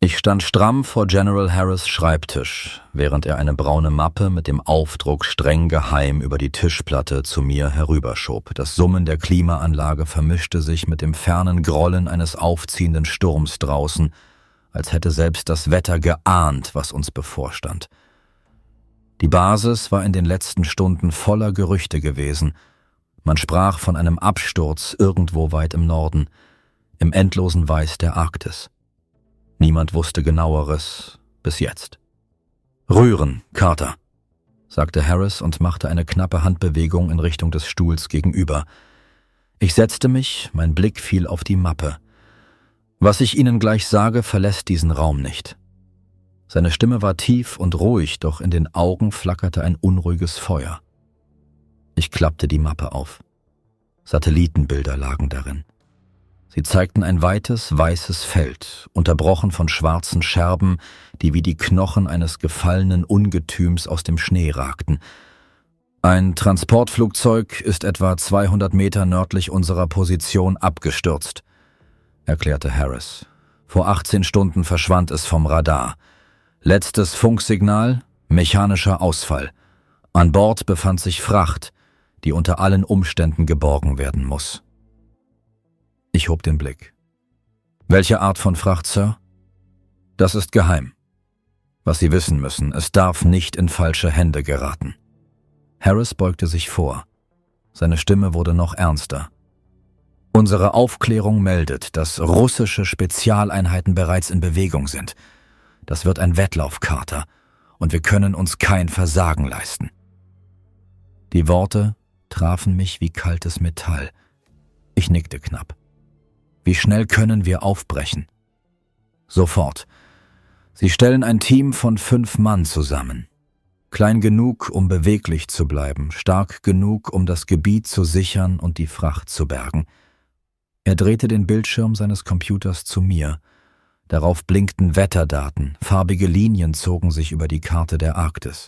Ich stand stramm vor General Harris' Schreibtisch, während er eine braune Mappe mit dem Aufdruck streng geheim über die Tischplatte zu mir herüberschob. Das Summen der Klimaanlage vermischte sich mit dem fernen Grollen eines aufziehenden Sturms draußen, als hätte selbst das Wetter geahnt, was uns bevorstand. Die Basis war in den letzten Stunden voller Gerüchte gewesen. Man sprach von einem Absturz irgendwo weit im Norden, im endlosen Weiß der Arktis. Niemand wusste Genaueres bis jetzt. »Rühren, Carter«, sagte Harris und machte eine knappe Handbewegung in Richtung des Stuhls gegenüber. Ich setzte mich, mein Blick fiel auf die Mappe. Was ich Ihnen gleich sage, verlässt diesen Raum nicht. Seine Stimme war tief und ruhig, doch in den Augen flackerte ein unruhiges Feuer. Ich klappte die Mappe auf. Satellitenbilder lagen darin. Sie zeigten ein weites, weißes Feld, unterbrochen von schwarzen Scherben, die wie die Knochen eines gefallenen Ungetüms aus dem Schnee ragten. Ein Transportflugzeug ist etwa 200 Meter nördlich unserer Position abgestürzt, erklärte Harris. Vor 18 Stunden verschwand es vom Radar. Letztes Funksignal, mechanischer Ausfall. An Bord befand sich Fracht, die unter allen Umständen geborgen werden muss. Ich hob den Blick. »Welche Art von Fracht, Sir?« »Das ist geheim. Was Sie wissen müssen, es darf nicht in falsche Hände geraten.« Harris beugte sich vor. Seine Stimme wurde noch ernster. »Unsere Aufklärung meldet, dass russische Spezialeinheiten bereits in Bewegung sind. Das wird ein Wettlauf, Carter, und wir können uns kein Versagen leisten.« Die Worte trafen mich wie kaltes Metall. Ich nickte knapp. »Wie schnell können wir aufbrechen?« »Sofort. Sie stellen ein Team von 5 Mann zusammen. Klein genug, um beweglich zu bleiben, stark genug, um das Gebiet zu sichern und die Fracht zu bergen.« Er drehte den Bildschirm seines Computers zu mir. Darauf blinkten Wetterdaten, farbige Linien zogen sich über die Karte der Arktis.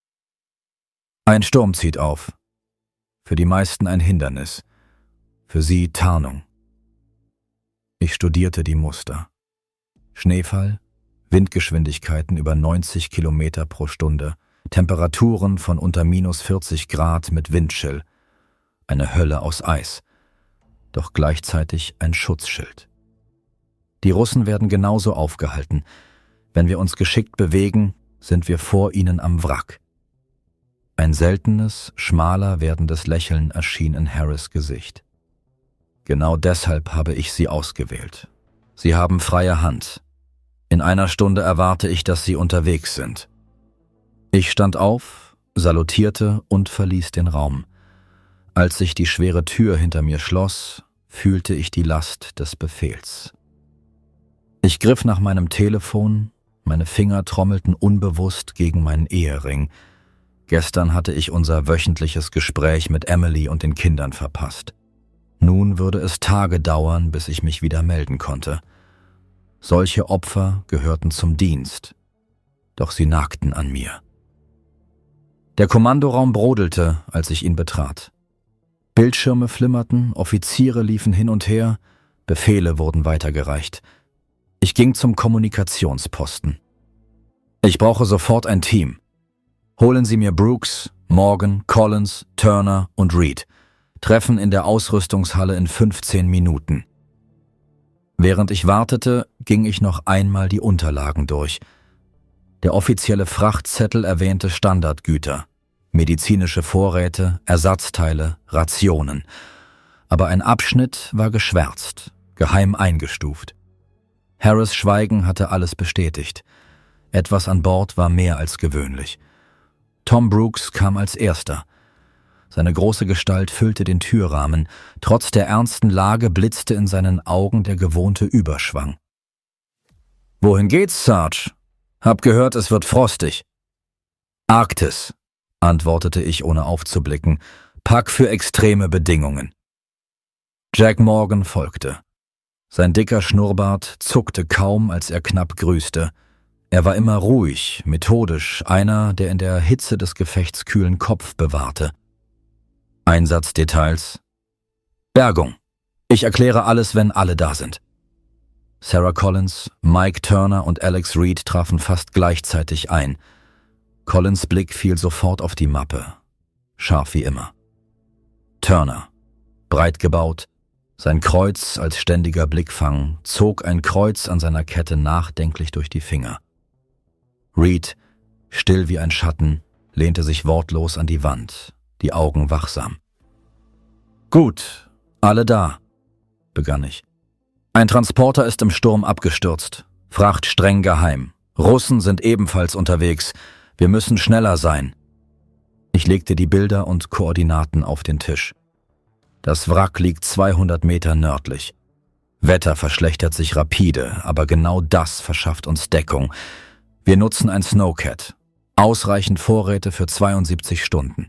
»Ein Sturm zieht auf. Für die meisten ein Hindernis. Für Sie Tarnung.« Ich studierte die Muster. Schneefall, Windgeschwindigkeiten über 90 Kilometer pro Stunde, Temperaturen von unter minus 40 Grad mit Windchill. Eine Hölle aus Eis, doch gleichzeitig ein Schutzschild. Die Russen werden genauso aufgehalten. Wenn wir uns geschickt bewegen, sind wir vor ihnen am Wrack. Ein seltenes, schmaler werdendes Lächeln erschien in Harris' Gesicht. Genau deshalb habe ich Sie ausgewählt. Sie haben freie Hand. In einer Stunde erwarte ich, dass Sie unterwegs sind. Ich stand auf, salutierte und verließ den Raum. Als sich die schwere Tür hinter mir schloss, fühlte ich die Last des Befehls. Ich griff nach meinem Telefon, meine Finger trommelten unbewusst gegen meinen Ehering. Gestern hatte ich unser wöchentliches Gespräch mit Emily und den Kindern verpasst. Nun würde es Tage dauern, bis ich mich wieder melden konnte. Solche Opfer gehörten zum Dienst, doch sie nagten an mir. Der Kommandoraum brodelte, als ich ihn betrat. Bildschirme flimmerten, Offiziere liefen hin und her, Befehle wurden weitergereicht. Ich ging zum Kommunikationsposten. »Ich brauche sofort ein Team. Holen Sie mir Brooks, Morgan, Collins, Turner und Reed. Treffen in der Ausrüstungshalle in 15 Minuten.« Während ich wartete, ging ich noch einmal die Unterlagen durch. Der offizielle Frachtzettel erwähnte Standardgüter, medizinische Vorräte, Ersatzteile, Rationen. Aber ein Abschnitt war geschwärzt, geheim eingestuft. Harris' Schweigen hatte alles bestätigt. Etwas an Bord war mehr als gewöhnlich. Tom Brooks kam als Erster. Seine große Gestalt füllte den Türrahmen. Trotz der ernsten Lage blitzte in seinen Augen der gewohnte Überschwang. »Wohin geht's, Sarge? Hab gehört, es wird frostig.« »Arktis«, antwortete ich, ohne aufzublicken. »Pack für extreme Bedingungen.« Jack Morgan folgte. Sein dicker Schnurrbart zuckte kaum, als er knapp grüßte. Er war immer ruhig, methodisch, einer, der in der Hitze des Gefechts kühlen Kopf bewahrte. Einsatzdetails. Bergung. Ich erkläre alles, wenn alle da sind. Sarah Collins, Mike Turner und Alex Reed trafen fast gleichzeitig ein. Collins' Blick fiel sofort auf die Mappe, scharf wie immer. Turner, breit gebaut, sein Kreuz als ständiger Blickfang, zog ein Kreuz an seiner Kette nachdenklich durch die Finger. Reed, still wie ein Schatten, lehnte sich wortlos an die Wand, die Augen wachsam. »Gut, alle da«, begann ich. »Ein Transporter ist im Sturm abgestürzt. Fracht streng geheim. Russen sind ebenfalls unterwegs. Wir müssen schneller sein.« Ich legte die Bilder und Koordinaten auf den Tisch. Das Wrack liegt 200 Meter nördlich. Wetter verschlechtert sich rapide, aber genau das verschafft uns Deckung. Wir nutzen ein Snowcat. Ausreichend Vorräte für 72 Stunden.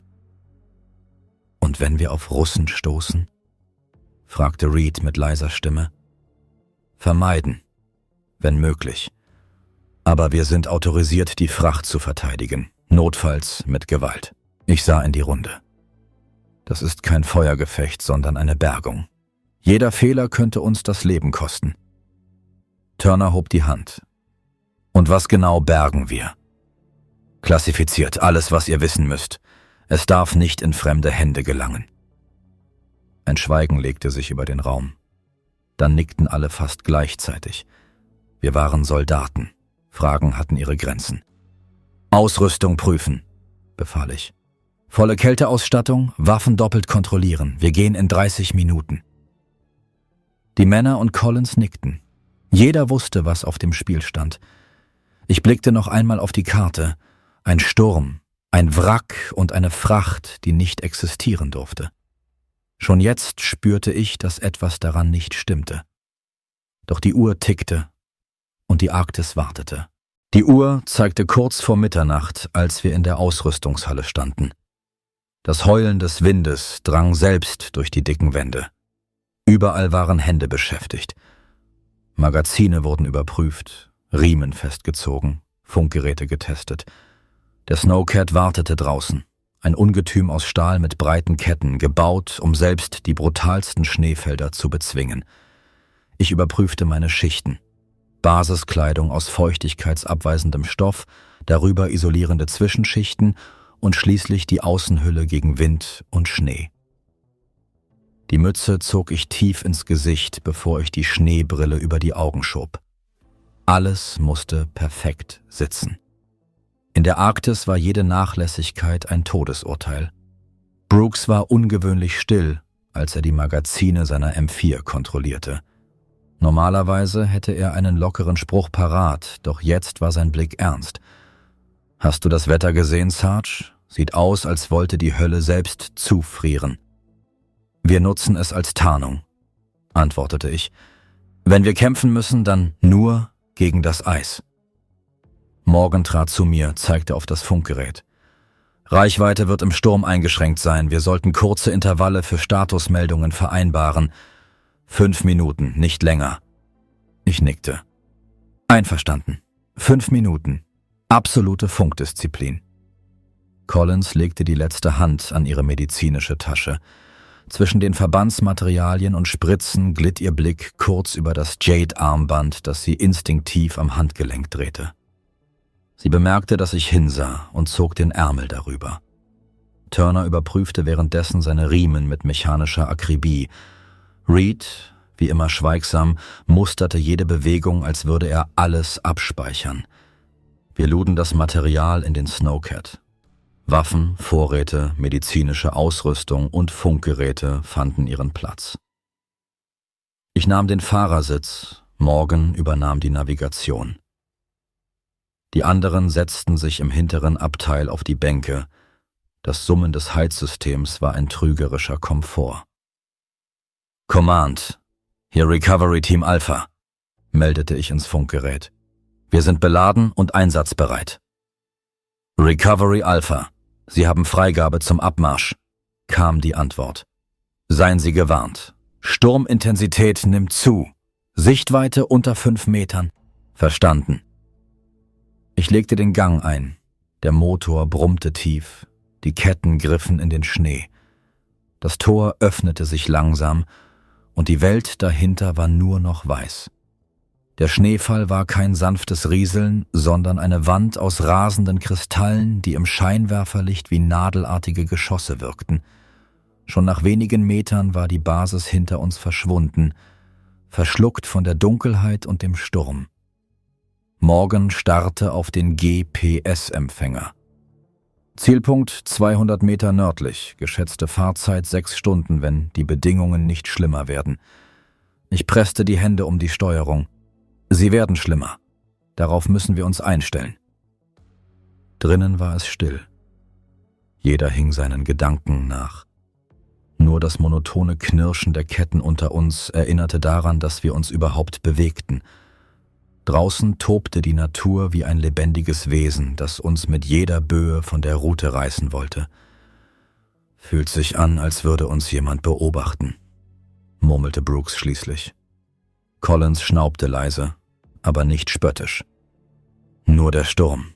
»Und wenn wir auf Russen stoßen?« fragte Reed mit leiser Stimme. »Vermeiden, wenn möglich. Aber wir sind autorisiert, die Fracht zu verteidigen, notfalls mit Gewalt.« Ich sah in die Runde. Das ist kein Feuergefecht, sondern eine Bergung. Jeder Fehler könnte uns das Leben kosten. Turner hob die Hand. »Und was genau bergen wir?« »Klassifiziert, alles, was ihr wissen müsst. Es darf nicht in fremde Hände gelangen.« Ein Schweigen legte sich über den Raum. Dann nickten alle fast gleichzeitig. Wir waren Soldaten. Fragen hatten ihre Grenzen. »Ausrüstung prüfen«, befahl ich. »Volle Kälteausstattung, Waffen doppelt kontrollieren. Wir gehen in 30 Minuten.« Die Männer und Collins nickten. Jeder wusste, was auf dem Spiel stand. Ich blickte noch einmal auf die Karte. Ein Sturm, ein Wrack und eine Fracht, die nicht existieren durfte. Schon jetzt spürte ich, dass etwas daran nicht stimmte. Doch die Uhr tickte und die Arktis wartete. Die Uhr zeigte kurz vor Mitternacht, als wir in der Ausrüstungshalle standen. Das Heulen des Windes drang selbst durch die dicken Wände. Überall waren Hände beschäftigt. Magazine wurden überprüft, Riemen festgezogen, Funkgeräte getestet. Der Snowcat wartete draußen. Ein Ungetüm aus Stahl mit breiten Ketten, gebaut, um selbst die brutalsten Schneefelder zu bezwingen. Ich überprüfte meine Schichten. Basiskleidung aus feuchtigkeitsabweisendem Stoff, darüber isolierende Zwischenschichten und schließlich die Außenhülle gegen Wind und Schnee. Die Mütze zog ich tief ins Gesicht, bevor ich die Schneebrille über die Augen schob. Alles musste perfekt sitzen. In der Arktis war jede Nachlässigkeit ein Todesurteil. Brooks war ungewöhnlich still, als er die Magazine seiner M4 kontrollierte. Normalerweise hätte er einen lockeren Spruch parat, doch jetzt war sein Blick ernst. »Hast du das Wetter gesehen, Sarge? Sieht aus, als wollte die Hölle selbst zufrieren.« »Wir nutzen es als Tarnung«, antwortete ich. »Wenn wir kämpfen müssen, dann nur gegen das Eis.« Morgan trat zu mir, zeigte auf das Funkgerät. »Reichweite wird im Sturm eingeschränkt sein. Wir sollten kurze Intervalle für Statusmeldungen vereinbaren. 5 Minuten, nicht länger.« Ich nickte. »Einverstanden. 5 Minuten. Absolute Funkdisziplin.« Collins legte die letzte Hand an ihre medizinische Tasche. Zwischen den Verbandsmaterialien und Spritzen glitt ihr Blick kurz über das Jade-Armband, das sie instinktiv am Handgelenk drehte. Sie bemerkte, dass ich hinsah und zog den Ärmel darüber. Turner überprüfte währenddessen seine Riemen mit mechanischer Akribie. Reed, wie immer schweigsam, musterte jede Bewegung, als würde er alles abspeichern. Wir luden das Material in den Snowcat. Waffen, Vorräte, medizinische Ausrüstung und Funkgeräte fanden ihren Platz. Ich nahm den Fahrersitz, Morgan übernahm die Navigation. Die anderen setzten sich im hinteren Abteil auf die Bänke. Das Summen des Heizsystems war ein trügerischer Komfort. »Command, hier Recovery Team Alpha«, meldete ich ins Funkgerät. »Wir sind beladen und einsatzbereit.« »Recovery Alpha, Sie haben Freigabe zum Abmarsch«, kam die Antwort. »Seien Sie gewarnt. Sturmintensität nimmt zu. Sichtweite unter 5 Metern. Verstanden.« Ich legte den Gang ein. Der Motor brummte tief. Die Ketten griffen in den Schnee. Das Tor öffnete sich langsam und die Welt dahinter war nur noch weiß. Der Schneefall war kein sanftes Rieseln, sondern eine Wand aus rasenden Kristallen, die im Scheinwerferlicht wie nadelartige Geschosse wirkten. Schon nach wenigen Metern war die Basis hinter uns verschwunden, verschluckt von der Dunkelheit und dem Sturm. Morgan starrte auf den GPS-Empfänger. Zielpunkt 200 Meter nördlich, geschätzte Fahrzeit 6 Stunden, wenn die Bedingungen nicht schlimmer werden. Ich presste die Hände um die Steuerung. Sie werden schlimmer. Darauf müssen wir uns einstellen. Drinnen war es still. Jeder hing seinen Gedanken nach. Nur das monotone Knirschen der Ketten unter uns erinnerte daran, dass wir uns überhaupt bewegten. Draußen tobte die Natur wie ein lebendiges Wesen, das uns mit jeder Böe von der Route reißen wollte. Fühlt sich an, als würde uns jemand beobachten, murmelte Brooks schließlich. Collins schnaubte leise, aber nicht spöttisch. Nur der Sturm.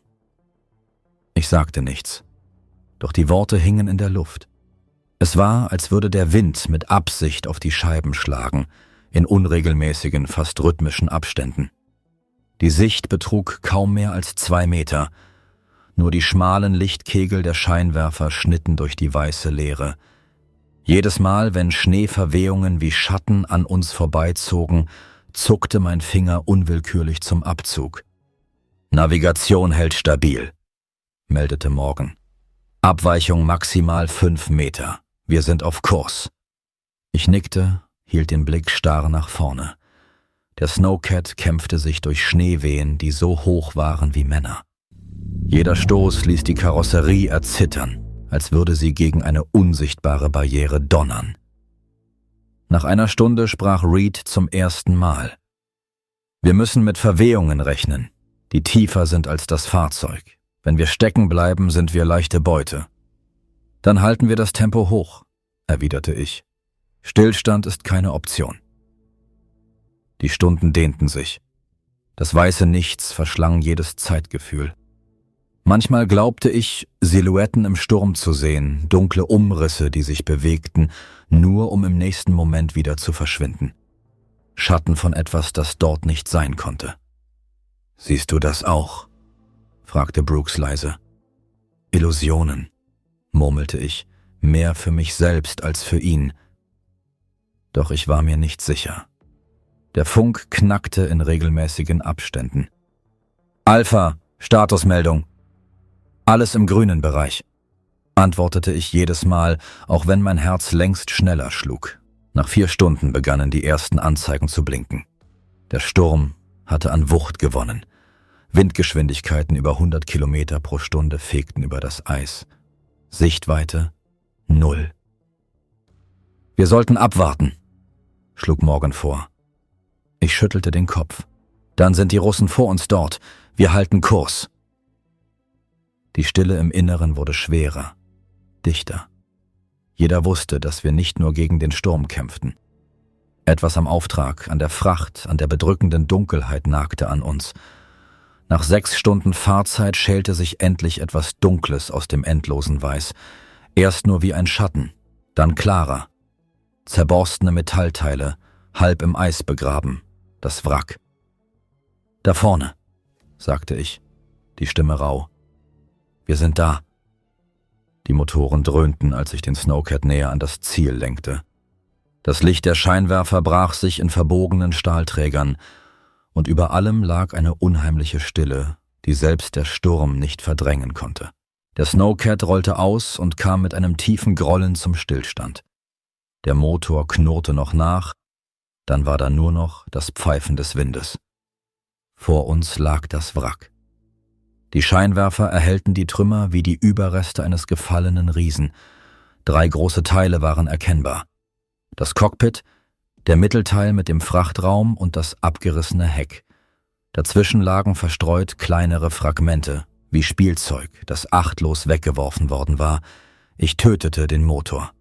Ich sagte nichts, doch die Worte hingen in der Luft. Es war, als würde der Wind mit Absicht auf die Scheiben schlagen, in unregelmäßigen, fast rhythmischen Abständen. Die Sicht betrug kaum mehr als 2 Meter. Nur die schmalen Lichtkegel der Scheinwerfer schnitten durch die weiße Leere. Jedes Mal, wenn Schneeverwehungen wie Schatten an uns vorbeizogen, zuckte mein Finger unwillkürlich zum Abzug. »Navigation hält stabil«, meldete Morgan. »Abweichung maximal 5 Meter. Wir sind auf Kurs.« Ich nickte, hielt den Blick starr nach vorne. Der Snowcat kämpfte sich durch Schneewehen, die so hoch waren wie Männer. Jeder Stoß ließ die Karosserie erzittern, als würde sie gegen eine unsichtbare Barriere donnern. Nach einer Stunde sprach Reed zum ersten Mal. »Wir müssen mit Verwehungen rechnen, die tiefer sind als das Fahrzeug. Wenn wir stecken bleiben, sind wir leichte Beute.« »Dann halten wir das Tempo hoch«, erwiderte ich. »Stillstand ist keine Option.« Die Stunden dehnten sich. Das weiße Nichts verschlang jedes Zeitgefühl. Manchmal glaubte ich, Silhouetten im Sturm zu sehen, dunkle Umrisse, die sich bewegten, nur um im nächsten Moment wieder zu verschwinden. Schatten von etwas, das dort nicht sein konnte. »Siehst du das auch?« fragte Brooks leise. »Illusionen«, murmelte ich, mehr für mich selbst als für ihn. Doch ich war mir nicht sicher. Der Funk knackte in regelmäßigen Abständen. »Alpha, Statusmeldung. Alles im grünen Bereich«, antwortete ich jedes Mal, auch wenn mein Herz längst schneller schlug. Nach 4 Stunden begannen die ersten Anzeigen zu blinken. Der Sturm hatte an Wucht gewonnen. Windgeschwindigkeiten über 100 Kilometer pro Stunde fegten über das Eis. Sichtweite 0. »Wir sollten abwarten«, schlug Morgan vor. Ich schüttelte den Kopf. »Dann sind die Russen vor uns dort. Wir halten Kurs.« Die Stille im Inneren wurde schwerer, dichter. Jeder wusste, dass wir nicht nur gegen den Sturm kämpften. Etwas am Auftrag, an der Fracht, an der bedrückenden Dunkelheit nagte an uns. Nach 6 Stunden Fahrzeit schälte sich endlich etwas Dunkles aus dem endlosen Weiß. Erst nur wie ein Schatten, dann klarer. Zerborstene Metallteile, halb im Eis begraben. Das Wrack. »Da vorne«, sagte ich, die Stimme rau. »Wir sind da.« Die Motoren dröhnten, als ich den Snowcat näher an das Ziel lenkte. Das Licht der Scheinwerfer brach sich in verbogenen Stahlträgern, und über allem lag eine unheimliche Stille, die selbst der Sturm nicht verdrängen konnte. Der Snowcat rollte aus und kam mit einem tiefen Grollen zum Stillstand. Der Motor knurrte noch nach, dann war da nur noch das Pfeifen des Windes. Vor uns lag das Wrack. Die Scheinwerfer erhellten die Trümmer wie die Überreste eines gefallenen Riesen. 3 große Teile waren erkennbar. Das Cockpit, der Mittelteil mit dem Frachtraum und das abgerissene Heck. Dazwischen lagen verstreut kleinere Fragmente, wie Spielzeug, das achtlos weggeworfen worden war. Ich tötete den Motor.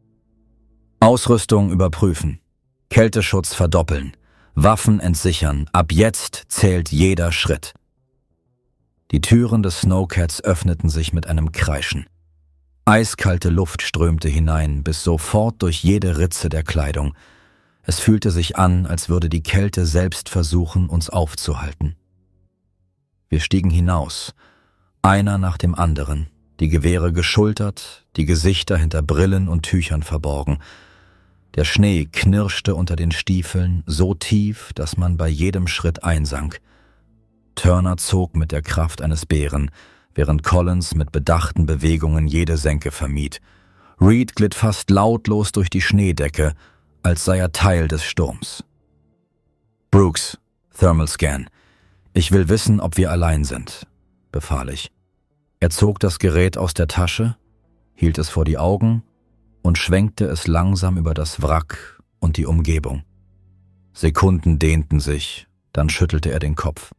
Ausrüstung überprüfen. Kälteschutz verdoppeln. Waffen entsichern. Ab jetzt zählt jeder Schritt. Die Türen des Snowcats öffneten sich mit einem Kreischen. Eiskalte Luft strömte hinein, bis sofort durch jede Ritze der Kleidung. Es fühlte sich an, als würde die Kälte selbst versuchen, uns aufzuhalten. Wir stiegen hinaus, einer nach dem anderen, die Gewehre geschultert, die Gesichter hinter Brillen und Tüchern verborgen. Der Schnee knirschte unter den Stiefeln so tief, dass man bei jedem Schritt einsank. Turner zog mit der Kraft eines Bären, während Collins mit bedachten Bewegungen jede Senke vermied. Reed glitt fast lautlos durch die Schneedecke, als sei er Teil des Sturms. »Brooks, Thermal Scan. Ich will wissen, ob wir allein sind«, befahl ich. Er zog das Gerät aus der Tasche, hielt es vor die Augen und schwenkte es langsam über das Wrack und die Umgebung. Sekunden dehnten sich, dann schüttelte er den Kopf.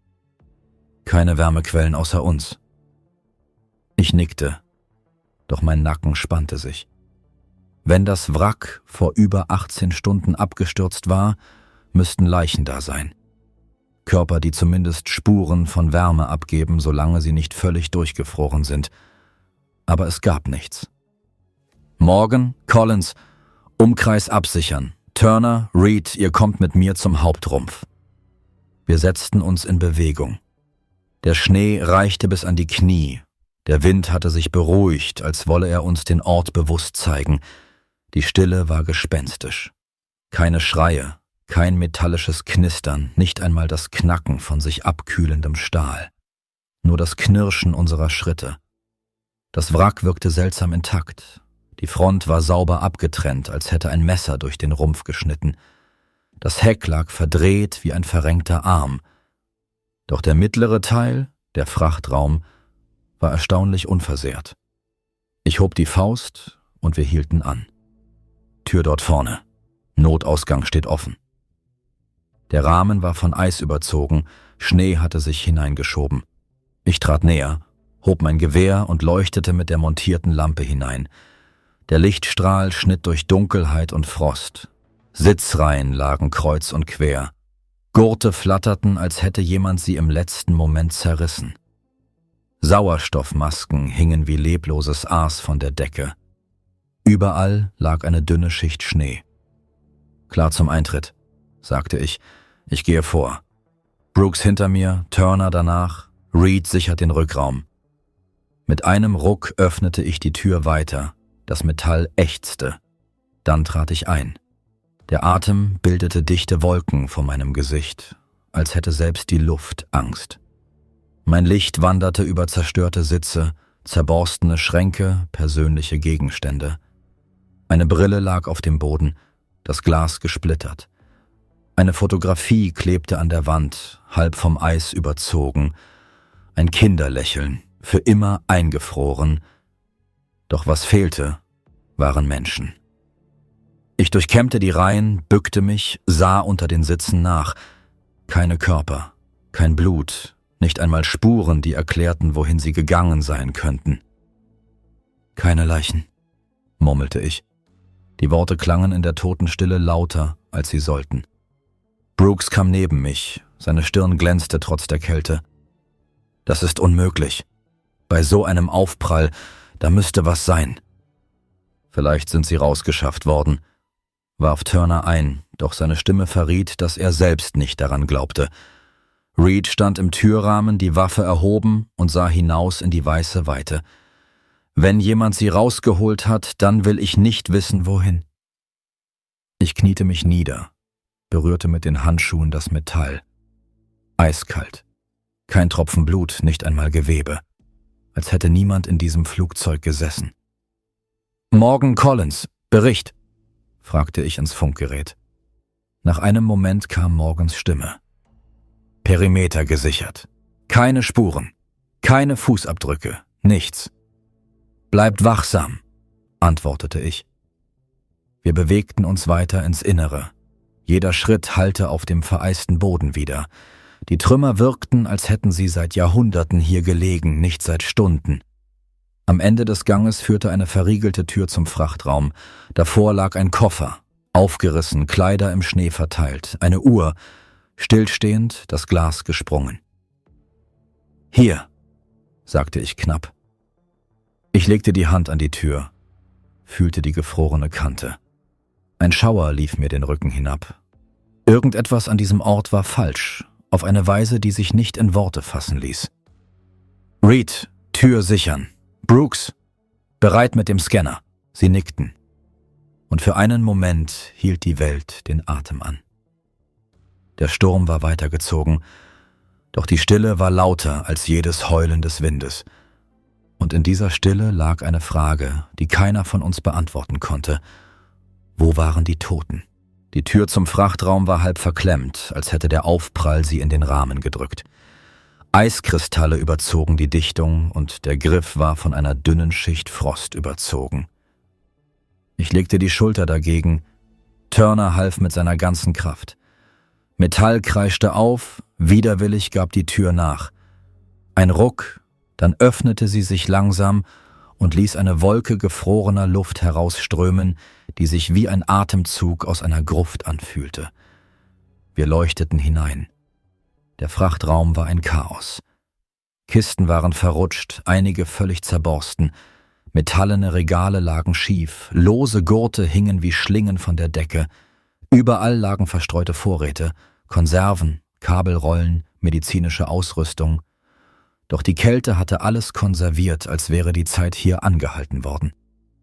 »Keine Wärmequellen außer uns.« Ich nickte, doch mein Nacken spannte sich. Wenn das Wrack vor über 18 Stunden abgestürzt war, müssten Leichen da sein. Körper, die zumindest Spuren von Wärme abgeben, solange sie nicht völlig durchgefroren sind. Aber es gab nichts. »Morgan, Collins, Umkreis absichern. Turner, Reed, ihr kommt mit mir zum Hauptrumpf.« Wir setzten uns in Bewegung. Der Schnee reichte bis an die Knie. Der Wind hatte sich beruhigt, als wolle er uns den Ort bewusst zeigen. Die Stille war gespenstisch. Keine Schreie, kein metallisches Knistern, nicht einmal das Knacken von sich abkühlendem Stahl. Nur das Knirschen unserer Schritte. Das Wrack wirkte seltsam intakt. Die Front war sauber abgetrennt, als hätte ein Messer durch den Rumpf geschnitten. Das Heck lag verdreht wie ein verrenkter Arm. Doch der mittlere Teil, der Frachtraum, war erstaunlich unversehrt. Ich hob die Faust und wir hielten an. Tür dort vorne. Notausgang steht offen. Der Rahmen war von Eis überzogen, Schnee hatte sich hineingeschoben. Ich trat näher, hob mein Gewehr und leuchtete mit der montierten Lampe hinein. Der Lichtstrahl schnitt durch Dunkelheit und Frost. Sitzreihen lagen kreuz und quer. Gurte flatterten, als hätte jemand sie im letzten Moment zerrissen. Sauerstoffmasken hingen wie lebloses Aas von der Decke. Überall lag eine dünne Schicht Schnee. »Klar zum Eintritt«, sagte ich. »Ich gehe vor. Brooks hinter mir, Turner danach, Reed sichert den Rückraum.« Mit einem Ruck öffnete ich die Tür weiter. Das Metall ächzte. Dann trat ich ein. Der Atem bildete dichte Wolken vor meinem Gesicht, als hätte selbst die Luft Angst. Mein Licht wanderte über zerstörte Sitze, zerborstene Schränke, persönliche Gegenstände. Eine Brille lag auf dem Boden, das Glas gesplittert. Eine Fotografie klebte an der Wand, halb vom Eis überzogen. Ein Kinderlächeln, für immer eingefroren. Doch was fehlte, waren Menschen. Ich durchkämmte die Reihen, bückte mich, sah unter den Sitzen nach. Keine Körper, kein Blut, nicht einmal Spuren, die erklärten, wohin sie gegangen sein könnten. »Keine Leichen«, murmelte ich. Die Worte klangen in der Totenstille lauter, als sie sollten. Brooks kam neben mich, seine Stirn glänzte trotz der Kälte. »Das ist unmöglich. Bei so einem Aufprall, da müsste was sein.« »Vielleicht sind sie rausgeschafft worden«, warf Turner ein, doch seine Stimme verriet, dass er selbst nicht daran glaubte. Reed stand im Türrahmen, die Waffe erhoben und sah hinaus in die weiße Weite. »Wenn jemand sie rausgeholt hat, dann will ich nicht wissen, wohin.« Ich kniete mich nieder, berührte mit den Handschuhen das Metall. Eiskalt. Kein Tropfen Blut, nicht einmal Gewebe. Als hätte niemand in diesem Flugzeug gesessen. »Morgan Collins, Bericht«, fragte ich ins Funkgerät. Nach einem Moment kam Morgans Stimme. »Perimeter gesichert. Keine Spuren. Keine Fußabdrücke. Nichts.« »Bleibt wachsam«, antwortete ich. Wir bewegten uns weiter ins Innere. Jeder Schritt hallte auf dem vereisten Boden wieder. Die Trümmer wirkten, als hätten sie seit Jahrhunderten hier gelegen, nicht seit Stunden. Am Ende des Ganges führte eine verriegelte Tür zum Frachtraum. Davor lag ein Koffer, aufgerissen, Kleider im Schnee verteilt, eine Uhr, stillstehend, das Glas gesprungen. »Hier«, sagte ich knapp. Ich legte die Hand an die Tür, fühlte die gefrorene Kante. Ein Schauer lief mir den Rücken hinab. Irgendetwas an diesem Ort war falsch, auf eine Weise, die sich nicht in Worte fassen ließ. »Reed, Tür sichern. Brooks, bereit mit dem Scanner.« Sie nickten. Und für einen Moment hielt die Welt den Atem an. Der Sturm war weitergezogen, doch die Stille war lauter als jedes Heulen des Windes. Und in dieser Stille lag eine Frage, die keiner von uns beantworten konnte. Wo waren die Toten? Die Tür zum Frachtraum war halb verklemmt, als hätte der Aufprall sie in den Rahmen gedrückt. Eiskristalle überzogen die Dichtung und der Griff war von einer dünnen Schicht Frost überzogen. Ich legte die Schulter dagegen. Turner half mit seiner ganzen Kraft. Metall kreischte auf, widerwillig gab die Tür nach. Ein Ruck, dann öffnete sie sich langsam und ließ eine Wolke gefrorener Luft herausströmen, die sich wie ein Atemzug aus einer Gruft anfühlte. Wir leuchteten hinein. Der Frachtraum war ein Chaos. Kisten waren verrutscht, einige völlig zerborsten. Metallene Regale lagen schief, lose Gurte hingen wie Schlingen von der Decke. Überall lagen verstreute Vorräte, Konserven, Kabelrollen, medizinische Ausrüstung. Doch die Kälte hatte alles konserviert, als wäre die Zeit hier angehalten worden.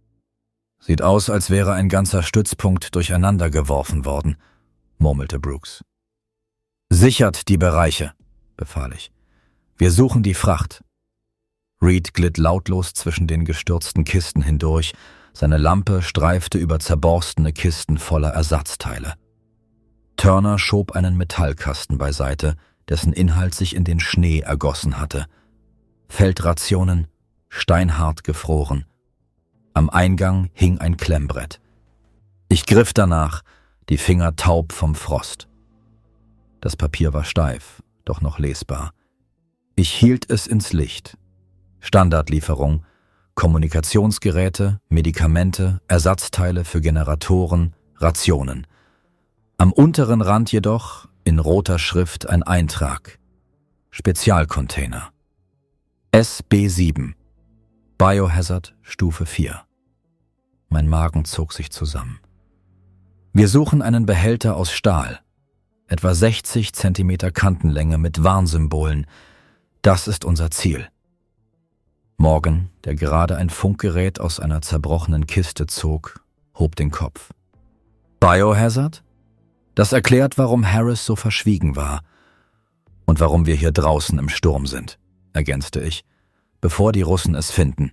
»Sieht aus, als wäre ein ganzer Stützpunkt durcheinander geworfen worden«, murmelte Brooks. »Sichert die Bereiche«, befahl ich. »Wir suchen die Fracht.« Reed glitt lautlos zwischen den gestürzten Kisten hindurch, seine Lampe streifte über zerborstene Kisten voller Ersatzteile. Turner schob einen Metallkasten beiseite, dessen Inhalt sich in den Schnee ergossen hatte. Feldrationen, steinhart gefroren. Am Eingang hing ein Klemmbrett. Ich griff danach, die Finger taub vom Frost. Das Papier war steif, doch noch lesbar. Ich hielt es ins Licht. Standardlieferung, Kommunikationsgeräte, Medikamente, Ersatzteile für Generatoren, Rationen. Am unteren Rand jedoch, in roter Schrift, ein Eintrag. Spezialcontainer. SB7. Biohazard Stufe 4. Mein Magen zog sich zusammen. Wir suchen einen Behälter aus Stahl. Etwa 60 Zentimeter Kantenlänge mit Warnsymbolen. Das ist unser Ziel. Morgan, der gerade ein Funkgerät aus einer zerbrochenen Kiste zog, hob den Kopf. Biohazard? Das erklärt, warum Harris so verschwiegen war. Und warum wir hier draußen im Sturm sind, ergänzte ich, bevor die Russen es finden.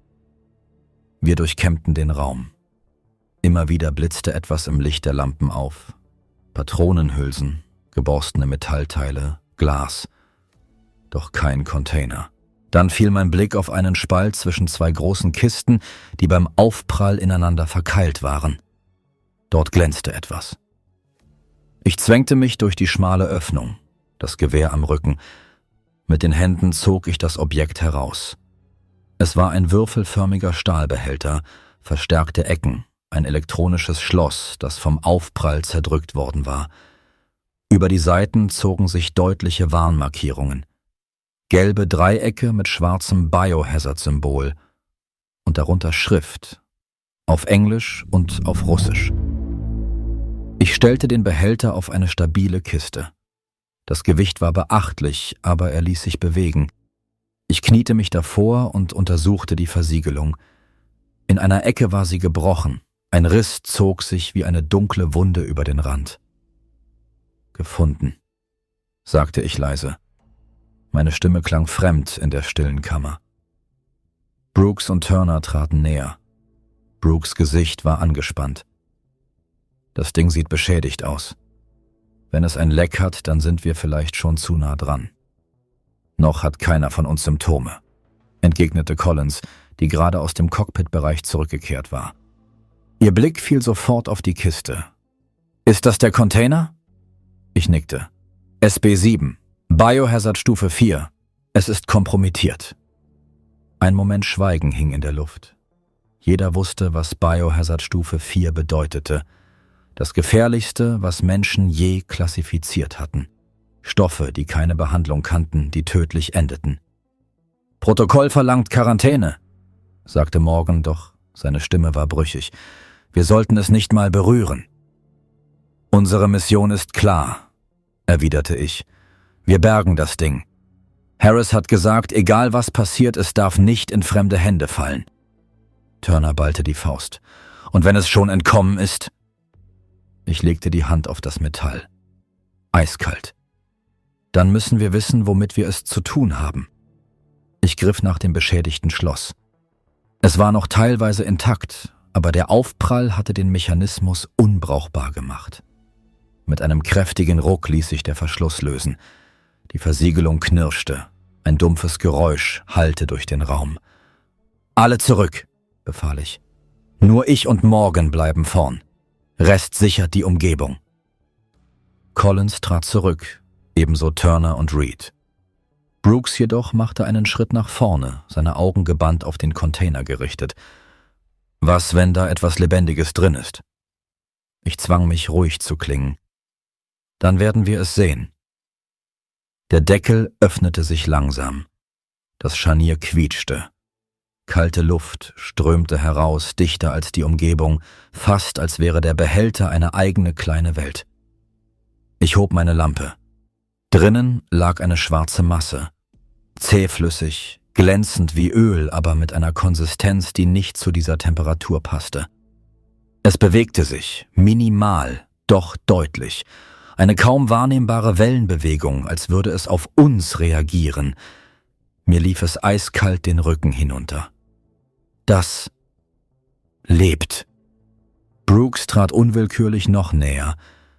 Wir durchkämmten den Raum. Immer wieder blitzte etwas im Licht der Lampen auf. Patronenhülsen, geborstene Metallteile, Glas. Doch kein Container. Dann fiel mein Blick auf einen Spalt zwischen zwei großen Kisten, die beim Aufprall ineinander verkeilt waren. Dort glänzte etwas. Ich zwängte mich durch die schmale Öffnung, das Gewehr am Rücken. Mit den Händen zog ich das Objekt heraus. Es war ein würfelförmiger Stahlbehälter, verstärkte Ecken, ein elektronisches Schloss, das vom Aufprall zerdrückt worden war. Über die Seiten zogen sich deutliche Warnmarkierungen. Gelbe Dreiecke mit schwarzem Biohazard-Symbol und darunter Schrift, auf Englisch und auf Russisch. Ich stellte den Behälter auf eine stabile Kiste. Das Gewicht war beachtlich, aber er ließ sich bewegen. Ich kniete mich davor und untersuchte die Versiegelung. In einer Ecke war sie gebrochen. Ein Riss zog sich wie eine dunkle Wunde über den Rand. »Gefunden«, sagte ich leise. Meine Stimme klang fremd in der stillen Kammer. Brooks und Turner traten näher. Brooks Gesicht war angespannt. »Das Ding sieht beschädigt aus. Wenn es ein Leck hat, dann sind wir vielleicht schon zu nah dran.« »Noch hat keiner von uns Symptome«, entgegnete Collins, die gerade aus dem Cockpitbereich zurückgekehrt war. Ihr Blick fiel sofort auf die Kiste. »Ist das der Container?« Ich nickte. »SB7, Biohazard Stufe 4. Es ist kompromittiert.« Ein Moment Schweigen hing in der Luft. Jeder wusste, was Biohazard Stufe 4 bedeutete. Das Gefährlichste, was Menschen je klassifiziert hatten. Stoffe, die keine Behandlung kannten, die tödlich endeten. »Protokoll verlangt Quarantäne«, sagte Morgan, doch seine Stimme war brüchig. Wir sollten es nicht mal berühren. Unsere Mission ist klar, erwiderte ich. Wir bergen das Ding. Harris hat gesagt, egal was passiert, es darf nicht in fremde Hände fallen. Turner ballte die Faust. Und wenn es schon entkommen ist? Ich legte die Hand auf das Metall. Eiskalt. Dann müssen wir wissen, womit wir es zu tun haben. Ich griff nach dem beschädigten Schloss. Es war noch teilweise intakt, aber der Aufprall hatte den Mechanismus unbrauchbar gemacht. Mit einem kräftigen Ruck ließ sich der Verschluss lösen. Die Versiegelung knirschte. Ein dumpfes Geräusch hallte durch den Raum. »Alle zurück«, befahl ich. »Nur ich und Morgan bleiben vorn. Rest sichert die Umgebung.« Collins trat zurück, ebenso Turner und Reed. Brooks jedoch machte einen Schritt nach vorne, seine Augen gebannt auf den Container gerichtet. »Was, wenn da etwas Lebendiges drin ist?« Ich zwang mich, ruhig zu klingen. »Dann werden wir es sehen.« Der Deckel öffnete sich langsam. Das Scharnier quietschte. Kalte Luft strömte heraus, dichter als die Umgebung, fast als wäre der Behälter eine eigene kleine Welt. Ich hob meine Lampe. Drinnen lag eine schwarze Masse. Zähflüssig, glänzend wie Öl, aber mit einer Konsistenz, die nicht zu dieser Temperatur passte. Es bewegte sich, minimal, doch deutlich. Eine kaum wahrnehmbare Wellenbewegung, als würde es auf uns reagieren. Mir lief es eiskalt den Rücken hinunter. Das lebt. Brooks trat unwillkürlich noch näher.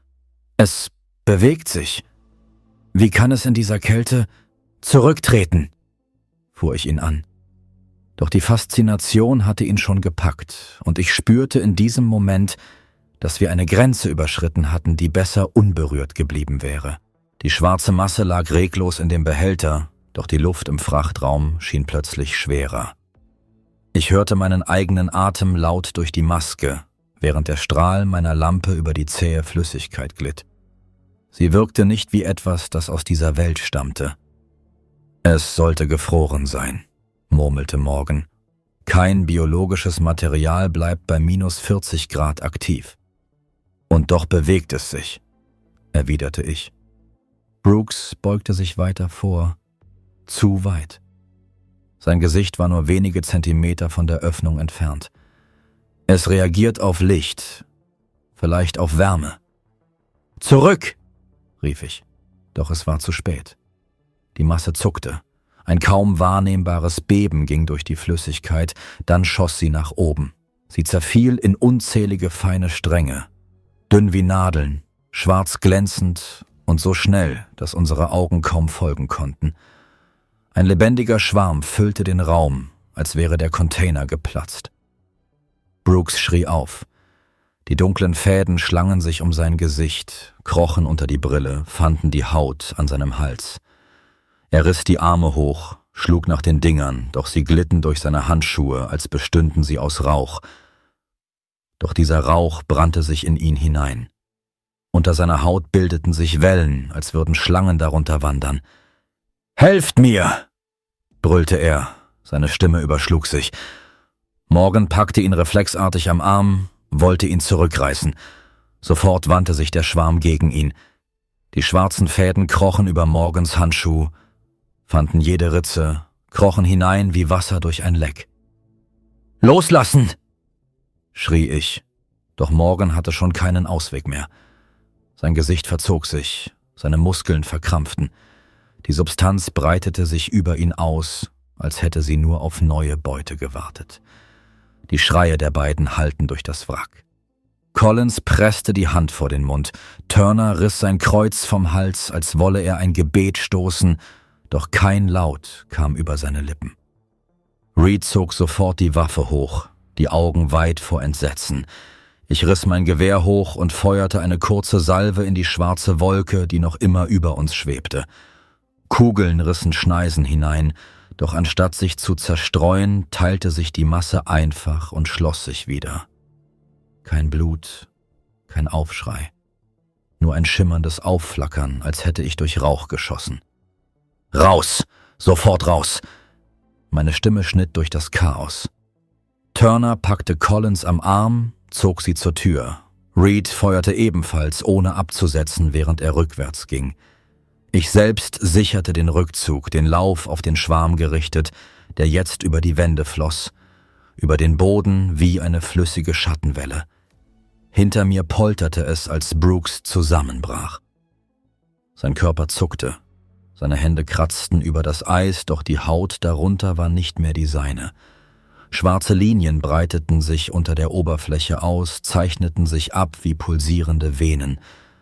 Es bewegt sich. Wie kann es in dieser Kälte zurücktreten? Fuhr ich ihn an. Doch die Faszination hatte ihn schon gepackt, und ich spürte in diesem Moment, dass wir eine Grenze überschritten hatten, die besser unberührt geblieben wäre. Die schwarze Masse lag reglos in dem Behälter, doch die Luft im Frachtraum schien plötzlich schwerer. Ich hörte meinen eigenen Atem laut durch die Maske, während der Strahl meiner Lampe über die zähe Flüssigkeit glitt. Sie wirkte nicht wie etwas, das aus dieser Welt stammte. »Es sollte gefroren sein«, murmelte Morgan. »Kein biologisches Material bleibt bei -40 Grad aktiv.« »Und doch bewegt es sich«, erwiderte ich. Brooks beugte sich weiter vor. Zu weit. Sein Gesicht war nur wenige Zentimeter von der Öffnung entfernt. »Es reagiert auf Licht, vielleicht auf Wärme.« »Zurück!« rief ich, doch es war zu spät. Die Masse zuckte. Ein kaum wahrnehmbares Beben ging durch die Flüssigkeit, dann schoss sie nach oben. Sie zerfiel in unzählige feine Stränge, dünn wie Nadeln, schwarz glänzend und so schnell, dass unsere Augen kaum folgen konnten. Ein lebendiger Schwarm füllte den Raum, als wäre der Container geplatzt. Brooks schrie auf. Die dunklen Fäden schlangen sich um sein Gesicht, krochen unter die Brille, fanden die Haut an seinem Hals. Er riss die Arme hoch, schlug nach den Dingern, doch sie glitten durch seine Handschuhe, als bestünden sie aus Rauch. Doch dieser Rauch brannte sich in ihn hinein. Unter seiner Haut bildeten sich Wellen, als würden Schlangen darunter wandern. »Helft mir!« brüllte er, seine Stimme überschlug sich. Morgan packte ihn reflexartig am Arm, wollte ihn zurückreißen. Sofort wandte sich der Schwarm gegen ihn. Die schwarzen Fäden krochen über Morgans Handschuh, fanden jede Ritze, krochen hinein wie Wasser durch ein Leck. »Loslassen!« schrie ich, doch Morgan hatte schon keinen Ausweg mehr. Sein Gesicht verzog sich, seine Muskeln verkrampften. Die Substanz breitete sich über ihn aus, als hätte sie nur auf neue Beute gewartet. Die Schreie der beiden hallten durch das Wrack. Collins presste die Hand vor den Mund. Turner riss sein Kreuz vom Hals, als wolle er ein Gebet stoßen, doch kein Laut kam über seine Lippen. Reed zog sofort die Waffe hoch, die Augen weit vor Entsetzen. Ich riss mein Gewehr hoch und feuerte eine kurze Salve in die schwarze Wolke, die noch immer über uns schwebte. Kugeln rissen Schneisen hinein, doch anstatt sich zu zerstreuen, teilte sich die Masse einfach und schloss sich wieder. Kein Blut, kein Aufschrei, nur ein schimmerndes Aufflackern, als hätte ich durch Rauch geschossen. »Raus! Sofort raus!« Meine Stimme schnitt durch das Chaos. Turner packte Collins am Arm, zog sie zur Tür. Reed feuerte ebenfalls, ohne abzusetzen, während er rückwärts ging. Ich selbst sicherte den Rückzug, den Lauf auf den Schwarm gerichtet, der jetzt über die Wände floss, über den Boden wie eine flüssige Schattenwelle. Hinter mir polterte es, als Brooks zusammenbrach. Sein Körper zuckte, seine Hände kratzten über das Eis, doch die Haut darunter war nicht mehr die seine. Schwarze Linien breiteten sich unter der Oberfläche aus, zeichneten sich ab wie pulsierende Venen.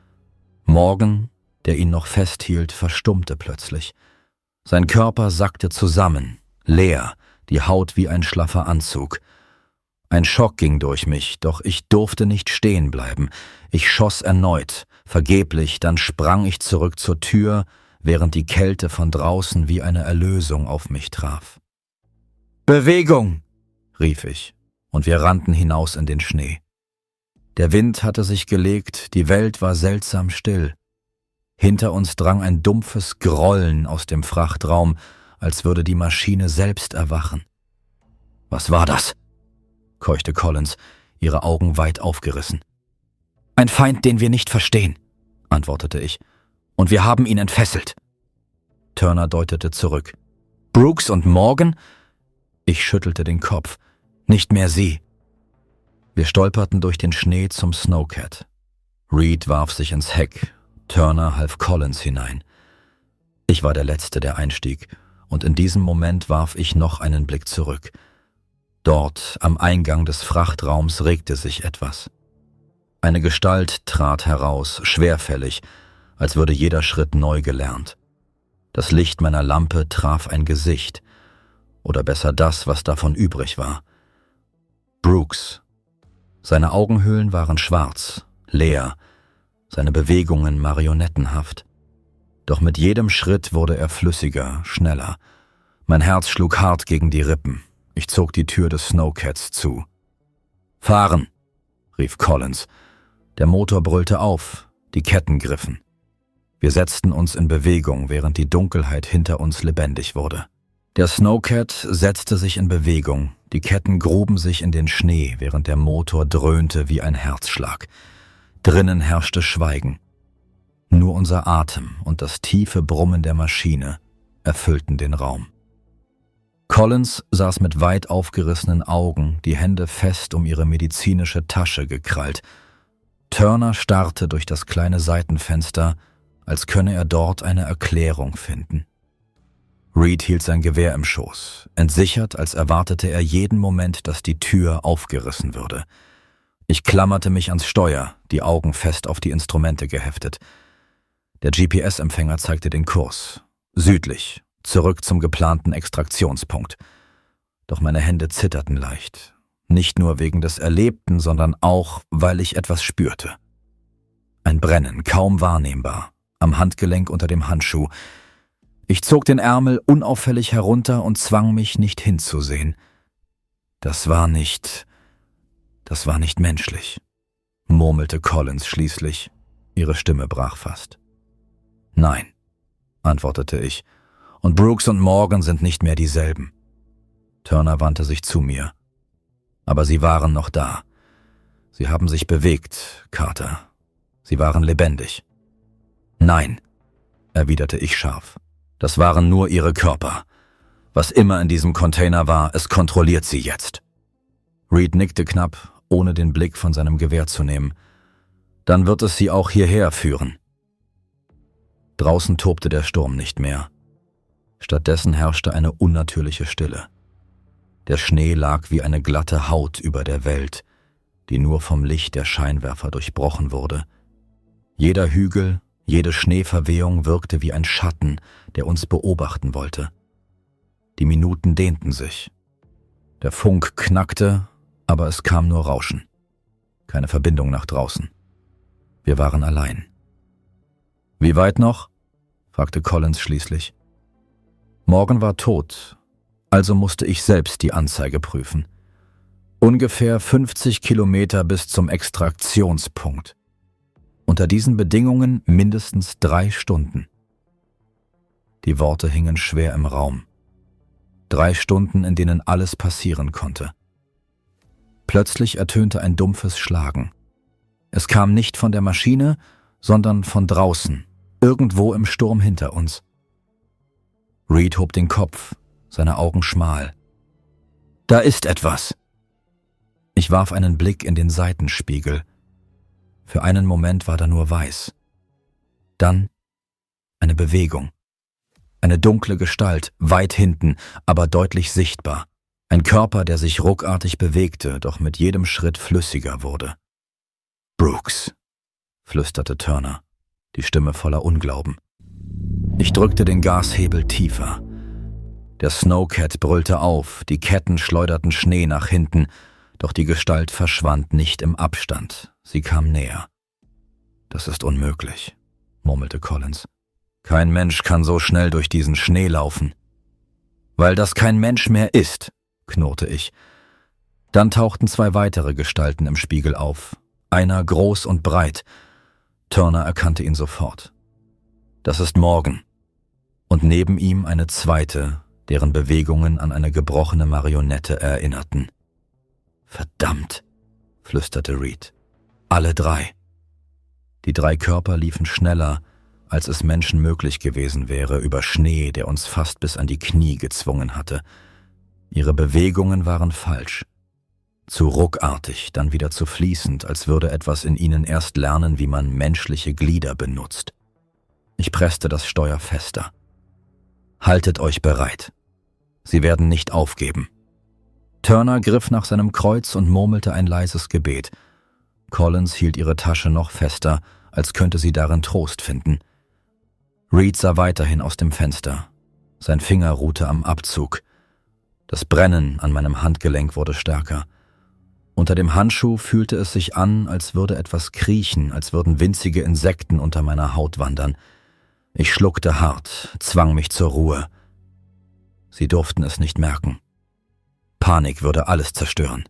Morgan, der ihn noch festhielt, verstummte plötzlich. Sein Körper sackte zusammen, leer, die Haut wie ein schlaffer Anzug. Ein Schock ging durch mich, doch ich durfte nicht stehen bleiben. Ich schoss erneut, vergeblich, dann sprang ich zurück zur Tür, während die Kälte von draußen wie eine Erlösung auf mich traf. »Bewegung!« rief ich, und wir rannten hinaus in den Schnee. Der Wind hatte sich gelegt, die Welt war seltsam still. Hinter uns drang ein dumpfes Grollen aus dem Frachtraum, als würde die Maschine selbst erwachen. »Was war das?« keuchte Collins, ihre Augen weit aufgerissen. »Ein Feind, den wir nicht verstehen«, antwortete ich, »und wir haben ihn entfesselt.« Turner deutete zurück. »Brooks und Morgan?« Ich schüttelte den Kopf. »Nicht mehr sie.« Wir stolperten durch den Schnee zum Snowcat. Reed warf sich ins Heck, Turner half Collins hinein. Ich war der Letzte, der einstieg, und in diesem Moment warf ich noch einen Blick zurück. Dort, am Eingang des Frachtraums, regte sich etwas. Eine Gestalt trat heraus, schwerfällig, als würde jeder Schritt neu gelernt. Das Licht meiner Lampe traf ein Gesicht, oder besser das, was davon übrig war. Brooks. Seine Augenhöhlen waren schwarz, leer, seine Bewegungen marionettenhaft. Doch mit jedem Schritt wurde er flüssiger, schneller. Mein Herz schlug hart gegen die Rippen. Ich zog die Tür des Snowcats zu. »Fahren«, rief Collins. Der Motor brüllte auf, die Ketten griffen. Wir setzten uns in Bewegung, während die Dunkelheit hinter uns lebendig wurde. Der Snowcat setzte sich in Bewegung, die Ketten gruben sich in den Schnee, während der Motor dröhnte wie ein Herzschlag. Drinnen herrschte Schweigen. Nur unser Atem und das tiefe Brummen der Maschine erfüllten den Raum. Collins saß mit weit aufgerissenen Augen, die Hände fest um ihre medizinische Tasche gekrallt. Turner starrte durch das kleine Seitenfenster, als könne er dort eine Erklärung finden. Reed hielt sein Gewehr im Schoß, entsichert, als erwartete er jeden Moment, dass die Tür aufgerissen würde. Ich klammerte mich ans Steuer, die Augen fest auf die Instrumente geheftet. Der GPS-Empfänger zeigte den Kurs. Südlich, zurück zum geplanten Extraktionspunkt. Doch meine Hände zitterten leicht. Nicht nur wegen des Erlebten, sondern auch, weil ich etwas spürte. Ein Brennen, kaum wahrnehmbar, am Handgelenk unter dem Handschuh. Ich zog den Ärmel unauffällig herunter und zwang mich, nicht hinzusehen. Das war nicht menschlich, murmelte Collins schließlich. Ihre Stimme brach fast. »Nein«, antwortete ich, »und Brooks und Morgan sind nicht mehr dieselben.« Turner wandte sich zu mir. »Aber sie waren noch da. Sie haben sich bewegt, Carter. Sie waren lebendig.« »Nein«, erwiderte ich scharf. »Das waren nur ihre Körper. Was immer in diesem Container war, es kontrolliert sie jetzt.« Reed nickte knapp, ohne den Blick von seinem Gewehr zu nehmen. »Dann wird es sie auch hierher führen.« Draußen tobte der Sturm nicht mehr. Stattdessen herrschte eine unnatürliche Stille. Der Schnee lag wie eine glatte Haut über der Welt, die nur vom Licht der Scheinwerfer durchbrochen wurde. Jeder Hügel, jede Schneeverwehung wirkte wie ein Schatten, der uns beobachten wollte. Die Minuten dehnten sich. Der Funk knackte, aber es kam nur Rauschen. Keine Verbindung nach draußen. Wir waren allein. »Wie weit noch?« fragte Collins schließlich. Morgan war tot, also musste ich selbst die Anzeige prüfen. Ungefähr 50 Kilometer bis zum Extraktionspunkt. Unter diesen Bedingungen mindestens 3 Stunden. Die Worte hingen schwer im Raum. 3 Stunden, in denen alles passieren konnte. Plötzlich ertönte ein dumpfes Schlagen. Es kam nicht von der Maschine, sondern von draußen, irgendwo im Sturm hinter uns. Reed hob den Kopf, seine Augen schmal. »Da ist etwas!« Ich warf einen Blick in den Seitenspiegel. Für einen Moment war da nur weiß. Dann eine Bewegung. Eine dunkle Gestalt, weit hinten, aber deutlich sichtbar. Ein Körper, der sich ruckartig bewegte, doch mit jedem Schritt flüssiger wurde. »Brooks«, flüsterte Turner, die Stimme voller Unglauben. Ich drückte den Gashebel tiefer. Der Snowcat brüllte auf, die Ketten schleuderten Schnee nach hinten, doch die Gestalt verschwand nicht im Abstand. Sie kam näher. »Das ist unmöglich«, murmelte Collins. »Kein Mensch kann so schnell durch diesen Schnee laufen.« »Weil das kein Mensch mehr ist«, knurrte ich. Dann tauchten 2 weitere Gestalten im Spiegel auf. Einer groß und breit. Turner erkannte ihn sofort. »Das ist Morgan.« Und neben ihm eine zweite, deren Bewegungen an eine gebrochene Marionette erinnerten. »Verdammt«, flüsterte Reed. »Alle 3. Die 3 Körper liefen schneller, als es Menschen möglich gewesen wäre, über Schnee, der uns fast bis an die Knie gezwungen hatte. Ihre Bewegungen waren falsch. Zu ruckartig, dann wieder zu fließend, als würde etwas in ihnen erst lernen, wie man menschliche Glieder benutzt. Ich presste das Steuer fester. »Haltet euch bereit. Sie werden nicht aufgeben.« Turner griff nach seinem Kreuz und murmelte ein leises Gebet. Collins hielt ihre Tasche noch fester, als könnte sie darin Trost finden. Reed sah weiterhin aus dem Fenster. Sein Finger ruhte am Abzug. Das Brennen an meinem Handgelenk wurde stärker. Unter dem Handschuh fühlte es sich an, als würde etwas kriechen, als würden winzige Insekten unter meiner Haut wandern. Ich schluckte hart, zwang mich zur Ruhe. Sie durften es nicht merken. Panik würde alles zerstören.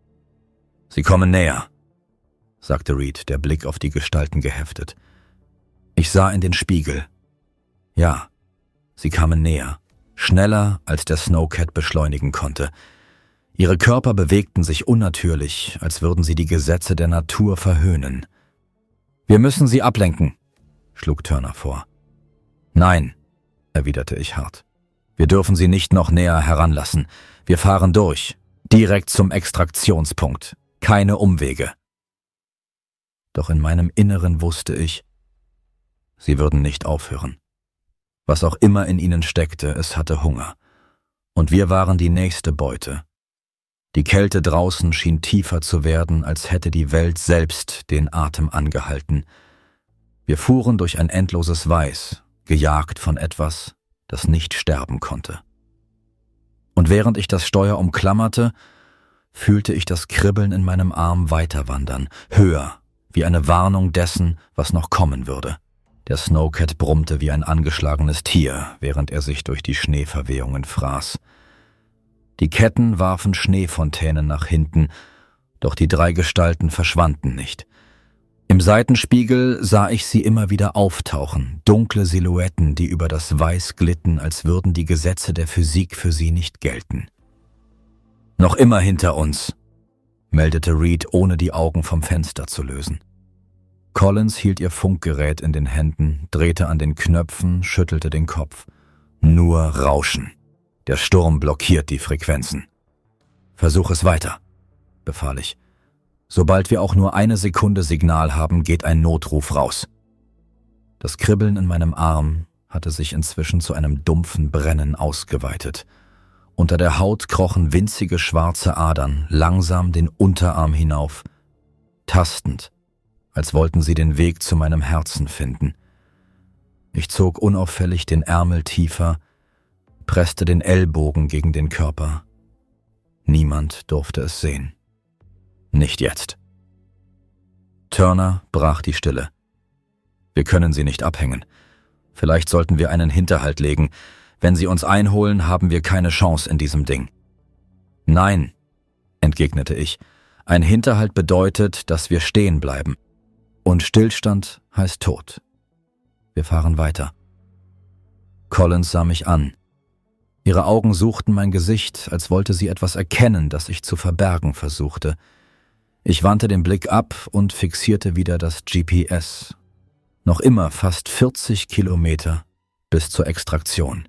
»Sie kommen näher«, sagte Reed, der Blick auf die Gestalten geheftet. Ich sah in den Spiegel. Ja, sie kamen näher, schneller, als der Snowcat beschleunigen konnte. Ihre Körper bewegten sich unnatürlich, als würden sie die Gesetze der Natur verhöhnen. »Wir müssen sie ablenken«, schlug Turner vor. »Nein«, erwiderte ich hart. »Wir dürfen sie nicht noch näher heranlassen. Wir fahren durch, direkt zum Extraktionspunkt. Keine Umwege.« Doch in meinem Inneren wusste ich, sie würden nicht aufhören. Was auch immer in ihnen steckte, es hatte Hunger. Und wir waren die nächste Beute. Die Kälte draußen schien tiefer zu werden, als hätte die Welt selbst den Atem angehalten. Wir fuhren durch ein endloses Weiß, gejagt von etwas, das nicht sterben konnte. Und während ich das Steuer umklammerte, fühlte ich das Kribbeln in meinem Arm weiterwandern, höher, wie eine Warnung dessen, was noch kommen würde. Der Snowcat brummte wie ein angeschlagenes Tier, während er sich durch die Schneeverwehungen fraß. Die Ketten warfen Schneefontänen nach hinten, doch die 3 Gestalten verschwanden nicht. Im Seitenspiegel sah ich sie immer wieder auftauchen, dunkle Silhouetten, die über das Weiß glitten, als würden die Gesetze der Physik für sie nicht gelten. »Noch immer hinter uns«, meldete Reed, ohne die Augen vom Fenster zu lösen. Collins hielt ihr Funkgerät in den Händen, drehte an den Knöpfen, schüttelte den Kopf. »Nur Rauschen. Der Sturm blockiert die Frequenzen.« »Versuch es weiter«, befahl ich. »Sobald wir auch nur eine Sekunde Signal haben, geht ein Notruf raus.« Das Kribbeln in meinem Arm hatte sich inzwischen zu einem dumpfen Brennen ausgeweitet. Unter der Haut krochen winzige schwarze Adern langsam den Unterarm hinauf, tastend, als wollten sie den Weg zu meinem Herzen finden. Ich zog unauffällig den Ärmel tiefer, presste den Ellbogen gegen den Körper. Niemand durfte es sehen. Nicht jetzt. Turner brach die Stille. »Wir können sie nicht abhängen. Vielleicht sollten wir einen Hinterhalt legen. Wenn sie uns einholen, haben wir keine Chance in diesem Ding.« »Nein«, entgegnete ich. »Ein Hinterhalt bedeutet, dass wir stehen bleiben. Und Stillstand heißt Tod. Wir fahren weiter.« Collins sah mich an. Ihre Augen suchten mein Gesicht, als wollte sie etwas erkennen, das ich zu verbergen versuchte. Ich wandte den Blick ab und fixierte wieder das GPS. Noch immer fast 40 Kilometer bis zur Extraktion.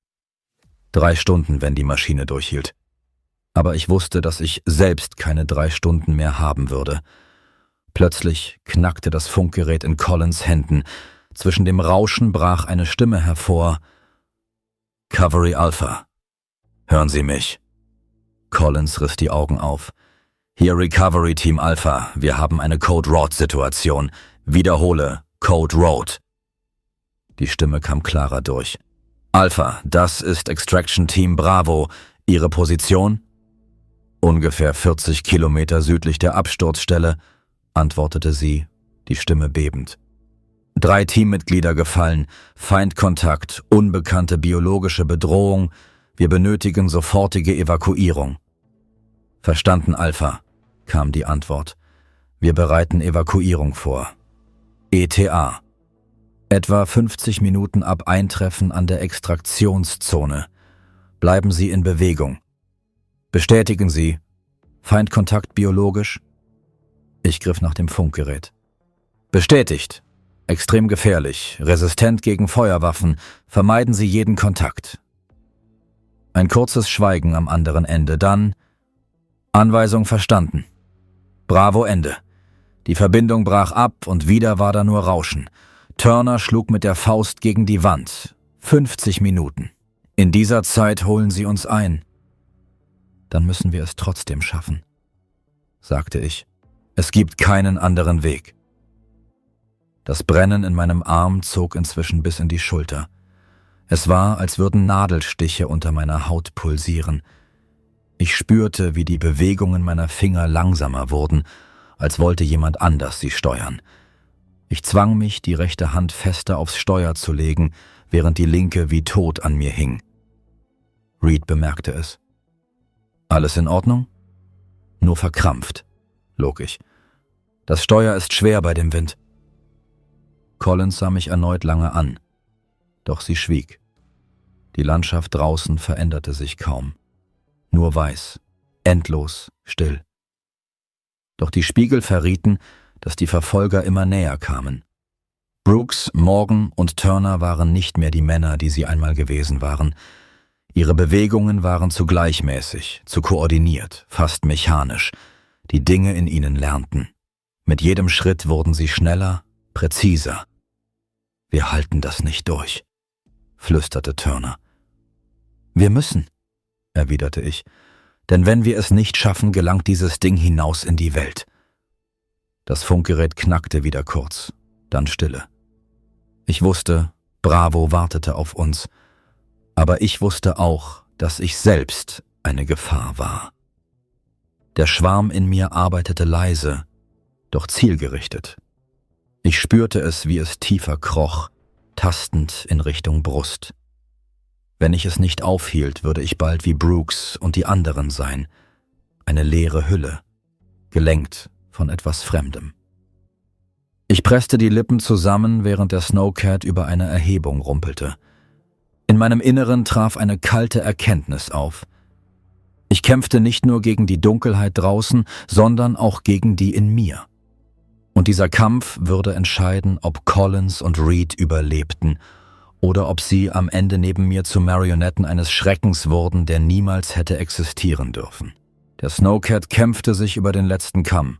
3 Stunden, wenn die Maschine durchhielt. Aber ich wusste, dass ich selbst keine 3 Stunden mehr haben würde. Plötzlich knackte das Funkgerät in Collins' Händen. Zwischen dem Rauschen brach eine Stimme hervor. »Cavalry Alpha. Hören Sie mich?« Collins riss die Augen auf. »Hier Recovery Team Alpha. Wir haben eine Code-Road-Situation. Wiederhole, Code Road.« Die Stimme kam klarer durch. »Alpha, das ist Extraction Team Bravo. Ihre Position?« »Ungefähr 40 Kilometer südlich der Absturzstelle«, antwortete sie, die Stimme bebend. 3 Teammitglieder gefallen, Feindkontakt, unbekannte biologische Bedrohung. Wir benötigen sofortige Evakuierung. »Verstanden, Alpha«, kam die Antwort. »Wir bereiten Evakuierung vor. ETA. Etwa 50 Minuten ab Eintreffen an der Extraktionszone. Bleiben Sie in Bewegung. Bestätigen Sie. Feindkontakt biologisch?« Ich griff nach dem Funkgerät. »Bestätigt. Extrem gefährlich, resistent gegen Feuerwaffen. Vermeiden Sie jeden Kontakt.« Ein kurzes Schweigen am anderen Ende, dann »Anweisung verstanden. Bravo, Ende.« Die Verbindung brach ab und wieder war da nur Rauschen. Turner schlug mit der Faust gegen die Wand. 50 Minuten. In dieser Zeit holen Sie uns ein. »Dann müssen wir es trotzdem schaffen«, sagte ich. »Es gibt keinen anderen Weg.« Das Brennen in meinem Arm zog inzwischen bis in die Schulter. Es war, als würden Nadelstiche unter meiner Haut pulsieren. Ich spürte, wie die Bewegungen meiner Finger langsamer wurden, als wollte jemand anders sie steuern. Ich zwang mich, die rechte Hand fester aufs Steuer zu legen, während die linke wie tot an mir hing. Reed bemerkte es. »Alles in Ordnung?« »Nur verkrampft«, log ich. »Das Steuer ist schwer bei dem Wind.« Collins sah mich erneut lange an. Doch sie schwieg. Die Landschaft draußen veränderte sich kaum. Nur weiß, endlos, still. Doch die Spiegel verrieten, dass die Verfolger immer näher kamen. Brooks, Morgan und Turner waren nicht mehr die Männer, die sie einmal gewesen waren. Ihre Bewegungen waren zu gleichmäßig, zu koordiniert, fast mechanisch. Die Dinge in ihnen lernten. Mit jedem Schritt wurden sie schneller, präziser. »Wir halten das nicht durch«, flüsterte Turner. »Wir müssen«, erwiderte ich, »denn wenn wir es nicht schaffen, gelangt dieses Ding hinaus in die Welt.« Das Funkgerät knackte wieder kurz, dann Stille. Ich wusste, Bravo wartete auf uns, aber ich wusste auch, dass ich selbst eine Gefahr war. Der Schwarm in mir arbeitete leise, doch zielgerichtet. Ich spürte es, wie es tiefer kroch, tastend in Richtung Brust. Wenn ich es nicht aufhielt, würde ich bald wie Brooks und die anderen sein. Eine leere Hülle, gelenkt von etwas Fremdem. Ich presste die Lippen zusammen, während der Snowcat über eine Erhebung rumpelte. In meinem Inneren traf eine kalte Erkenntnis auf. Ich kämpfte nicht nur gegen die Dunkelheit draußen, sondern auch gegen die in mir. Und dieser Kampf würde entscheiden, ob Collins und Reed überlebten oder ob sie am Ende neben mir zu Marionetten eines Schreckens wurden, der niemals hätte existieren dürfen. Der Snowcat kämpfte sich über den letzten Kamm.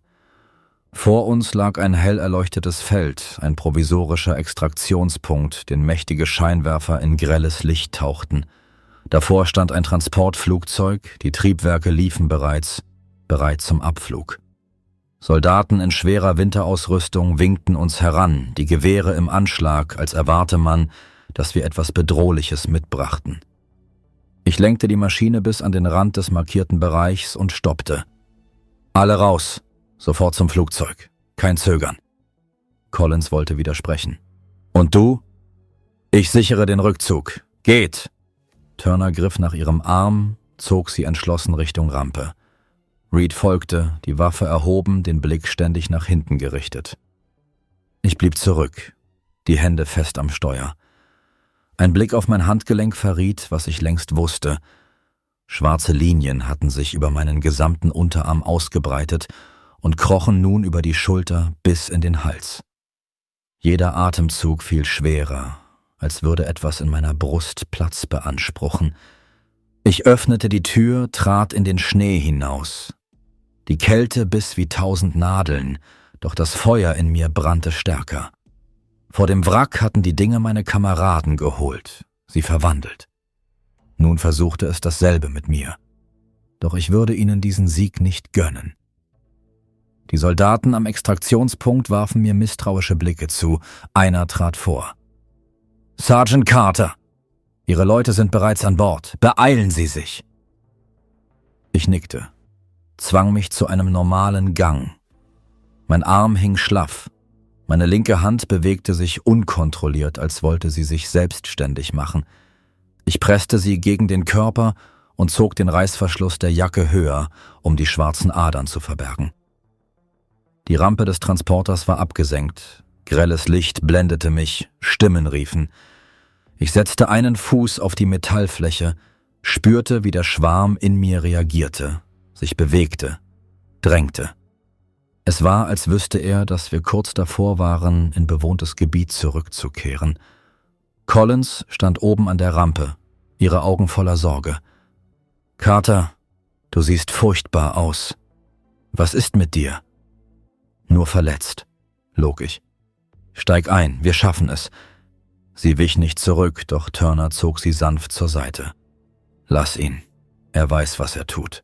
Vor uns lag ein hell erleuchtetes Feld, ein provisorischer Extraktionspunkt, den mächtige Scheinwerfer in grelles Licht tauchten. Davor stand ein Transportflugzeug, die Triebwerke liefen bereits, bereit zum Abflug. Soldaten in schwerer Winterausrüstung winkten uns heran, die Gewehre im Anschlag, als erwarte man, dass wir etwas Bedrohliches mitbrachten. Ich lenkte die Maschine bis an den Rand des markierten Bereichs und stoppte. »Alle raus! Sofort zum Flugzeug! Kein Zögern!« Collins wollte widersprechen. »Und du?« »Ich sichere den Rückzug. Geht!« Turner griff nach ihrem Arm, zog sie entschlossen Richtung Rampe. Reed folgte, die Waffe erhoben, den Blick ständig nach hinten gerichtet. Ich blieb zurück, die Hände fest am Steuer. Ein Blick auf mein Handgelenk verriet, was ich längst wusste. Schwarze Linien hatten sich über meinen gesamten Unterarm ausgebreitet und krochen nun über die Schulter bis in den Hals. Jeder Atemzug fiel schwerer, als würde etwas in meiner Brust Platz beanspruchen. Ich öffnete die Tür, trat in den Schnee hinaus. Die Kälte biss wie 1000 Nadeln, doch das Feuer in mir brannte stärker. Vor dem Wrack hatten die Dinge meine Kameraden geholt, sie verwandelt. Nun versuchte es dasselbe mit mir. Doch ich würde ihnen diesen Sieg nicht gönnen. Die Soldaten am Extraktionspunkt warfen mir misstrauische Blicke zu. Einer trat vor. »Sergeant Carter! Ihre Leute sind bereits an Bord. Beeilen Sie sich!« Ich nickte, zwang mich zu einem normalen Gang. Mein Arm hing schlaff. Meine linke Hand bewegte sich unkontrolliert, als wollte sie sich selbstständig machen. Ich presste sie gegen den Körper und zog den Reißverschluss der Jacke höher, um die schwarzen Adern zu verbergen. Die Rampe des Transporters war abgesenkt. Grelles Licht blendete mich, Stimmen riefen. Ich setzte einen Fuß auf die Metallfläche, spürte, wie der Schwarm in mir reagierte, sich bewegte, drängte. Es war, als wüsste er, dass wir kurz davor waren, in bewohntes Gebiet zurückzukehren. Collins stand oben an der Rampe, ihre Augen voller Sorge. »Carter, du siehst furchtbar aus. Was ist mit dir?« »Nur verletzt«, log ich. »Steig ein, wir schaffen es.« Sie wich nicht zurück, doch Turner zog sie sanft zur Seite. »Lass ihn. Er weiß, was er tut.«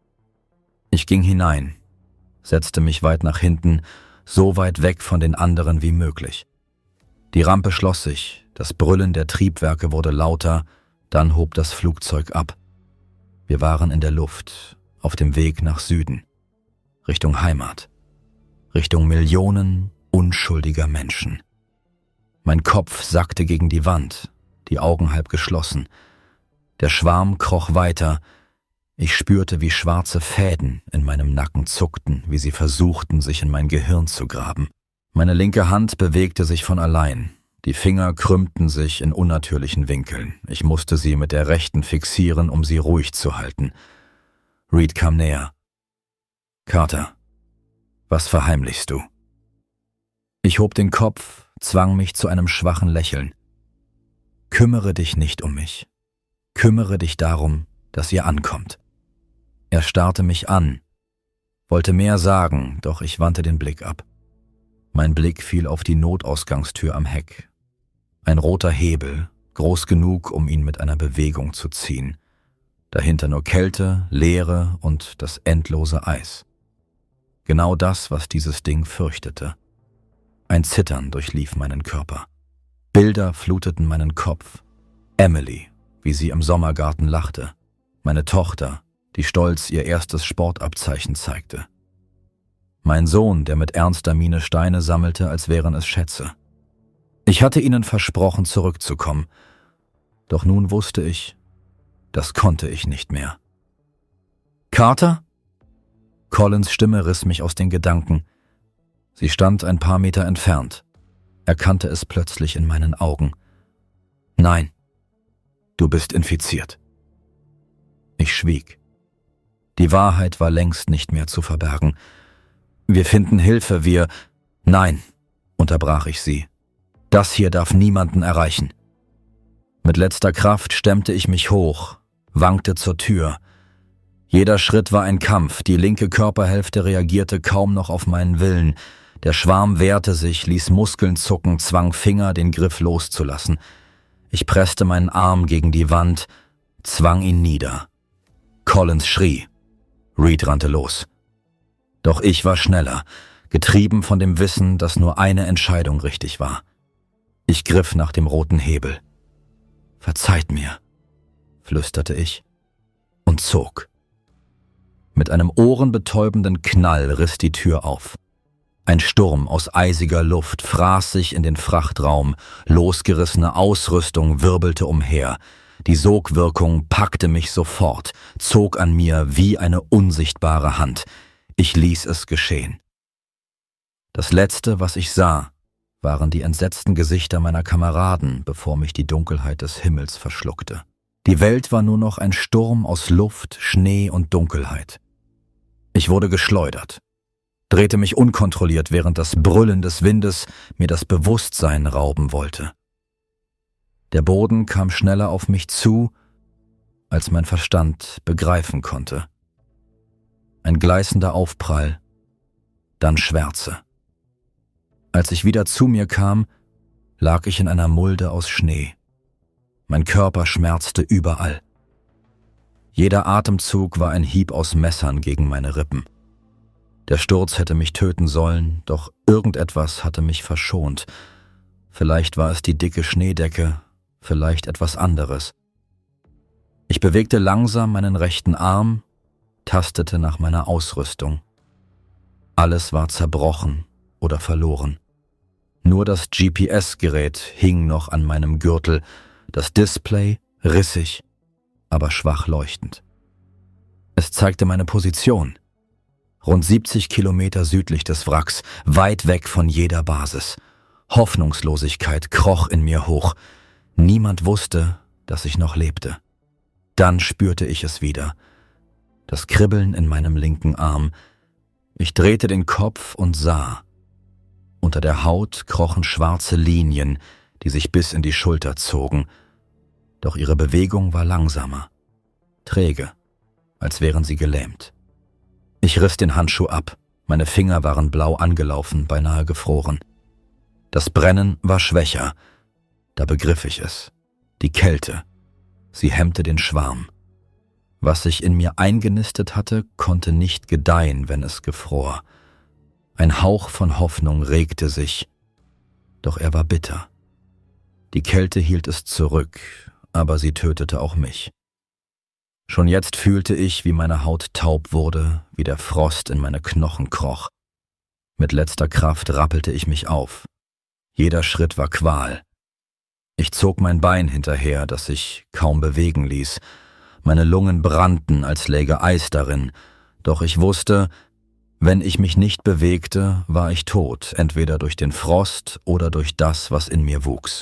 Ich ging hinein, setzte mich weit nach hinten, so weit weg von den anderen wie möglich. Die Rampe schloss sich, das Brüllen der Triebwerke wurde lauter, dann hob das Flugzeug ab. Wir waren in der Luft, auf dem Weg nach Süden, Richtung Heimat, Richtung Millionen unschuldiger Menschen. Mein Kopf sackte gegen die Wand, die Augen halb geschlossen. Der Schwarm kroch weiter. Ich spürte, wie schwarze Fäden in meinem Nacken zuckten, wie sie versuchten, sich in mein Gehirn zu graben. Meine linke Hand bewegte sich von allein. Die Finger krümmten sich in unnatürlichen Winkeln. Ich musste sie mit der rechten fixieren, um sie ruhig zu halten. Reed kam näher. »Carter, was verheimlichst du?« Ich hob den Kopf, zwang mich zu einem schwachen Lächeln. »Kümmere dich nicht um mich. Kümmere dich darum, dass ihr ankommt.« Er starrte mich an, wollte mehr sagen, doch ich wandte den Blick ab. Mein Blick fiel auf die Notausgangstür am Heck. Ein roter Hebel, groß genug, um ihn mit einer Bewegung zu ziehen. Dahinter nur Kälte, Leere und das endlose Eis. Genau das, was dieses Ding fürchtete. Ein Zittern durchlief meinen Körper. Bilder fluteten meinen Kopf. Emily, wie sie im Sommergarten lachte. Meine Tochter, die stolz ihr erstes Sportabzeichen zeigte. Mein Sohn, der mit ernster Miene Steine sammelte, als wären es Schätze. Ich hatte ihnen versprochen, zurückzukommen. Doch nun wusste ich, das konnte ich nicht mehr. »Carter?« Collins' Stimme riss mich aus den Gedanken. Sie stand ein paar Meter entfernt, erkannte es plötzlich in meinen Augen. »Nein, du bist infiziert.« Ich schwieg. Die Wahrheit war längst nicht mehr zu verbergen. »Wir finden Hilfe, wir...« »Nein«, unterbrach ich sie. »Das hier darf niemanden erreichen.« Mit letzter Kraft stemmte ich mich hoch, wankte zur Tür. Jeder Schritt war ein Kampf, die linke Körperhälfte reagierte kaum noch auf meinen Willen. Der Schwarm wehrte sich, ließ Muskeln zucken, zwang Finger, den Griff loszulassen. Ich presste meinen Arm gegen die Wand, zwang ihn nieder. Collins schrie. Reed rannte los. Doch ich war schneller, getrieben von dem Wissen, dass nur eine Entscheidung richtig war. Ich griff nach dem roten Hebel. »Verzeiht mir«, flüsterte ich und zog. Mit einem ohrenbetäubenden Knall riss die Tür auf. Ein Sturm aus eisiger Luft fraß sich in den Frachtraum, losgerissene Ausrüstung wirbelte umher. Die Sogwirkung packte mich sofort, zog an mir wie eine unsichtbare Hand. Ich ließ es geschehen. Das Letzte, was ich sah, waren die entsetzten Gesichter meiner Kameraden, bevor mich die Dunkelheit des Himmels verschluckte. Die Welt war nur noch ein Sturm aus Luft, Schnee und Dunkelheit. Ich wurde geschleudert, drehte mich unkontrolliert, während das Brüllen des Windes mir das Bewusstsein rauben wollte. Der Boden kam schneller auf mich zu, als mein Verstand begreifen konnte. Ein gleißender Aufprall, dann Schwärze. Als ich wieder zu mir kam, lag ich in einer Mulde aus Schnee. Mein Körper schmerzte überall. Jeder Atemzug war ein Hieb aus Messern gegen meine Rippen. Der Sturz hätte mich töten sollen, doch irgendetwas hatte mich verschont. Vielleicht war es die dicke Schneedecke, vielleicht etwas anderes. Ich bewegte langsam meinen rechten Arm, tastete nach meiner Ausrüstung. Alles war zerbrochen oder verloren. Nur das GPS-Gerät hing noch an meinem Gürtel, das Display rissig, aber schwach leuchtend. Es zeigte meine Position. Rund 70 Kilometer südlich des Wracks, weit weg von jeder Basis. Hoffnungslosigkeit kroch in mir hoch. Niemand wusste, dass ich noch lebte. Dann spürte ich es wieder. Das Kribbeln in meinem linken Arm. Ich drehte den Kopf und sah. Unter der Haut krochen schwarze Linien, die sich bis in die Schulter zogen. Doch ihre Bewegung war langsamer, träge, als wären sie gelähmt. Ich riss den Handschuh ab. Meine Finger waren blau angelaufen, beinahe gefroren. Das Brennen war schwächer. Da begriff ich es. Die Kälte. Sie hemmte den Schwarm. Was sich in mir eingenistet hatte, konnte nicht gedeihen, wenn es gefror. Ein Hauch von Hoffnung regte sich, doch er war bitter. Die Kälte hielt es zurück, aber sie tötete auch mich. Schon jetzt fühlte ich, wie meine Haut taub wurde, wie der Frost in meine Knochen kroch. Mit letzter Kraft rappelte ich mich auf. Jeder Schritt war Qual. Ich zog mein Bein hinterher, das sich kaum bewegen ließ. Meine Lungen brannten, als läge Eis darin, doch ich wusste, wenn ich mich nicht bewegte, war ich tot, entweder durch den Frost oder durch das, was in mir wuchs.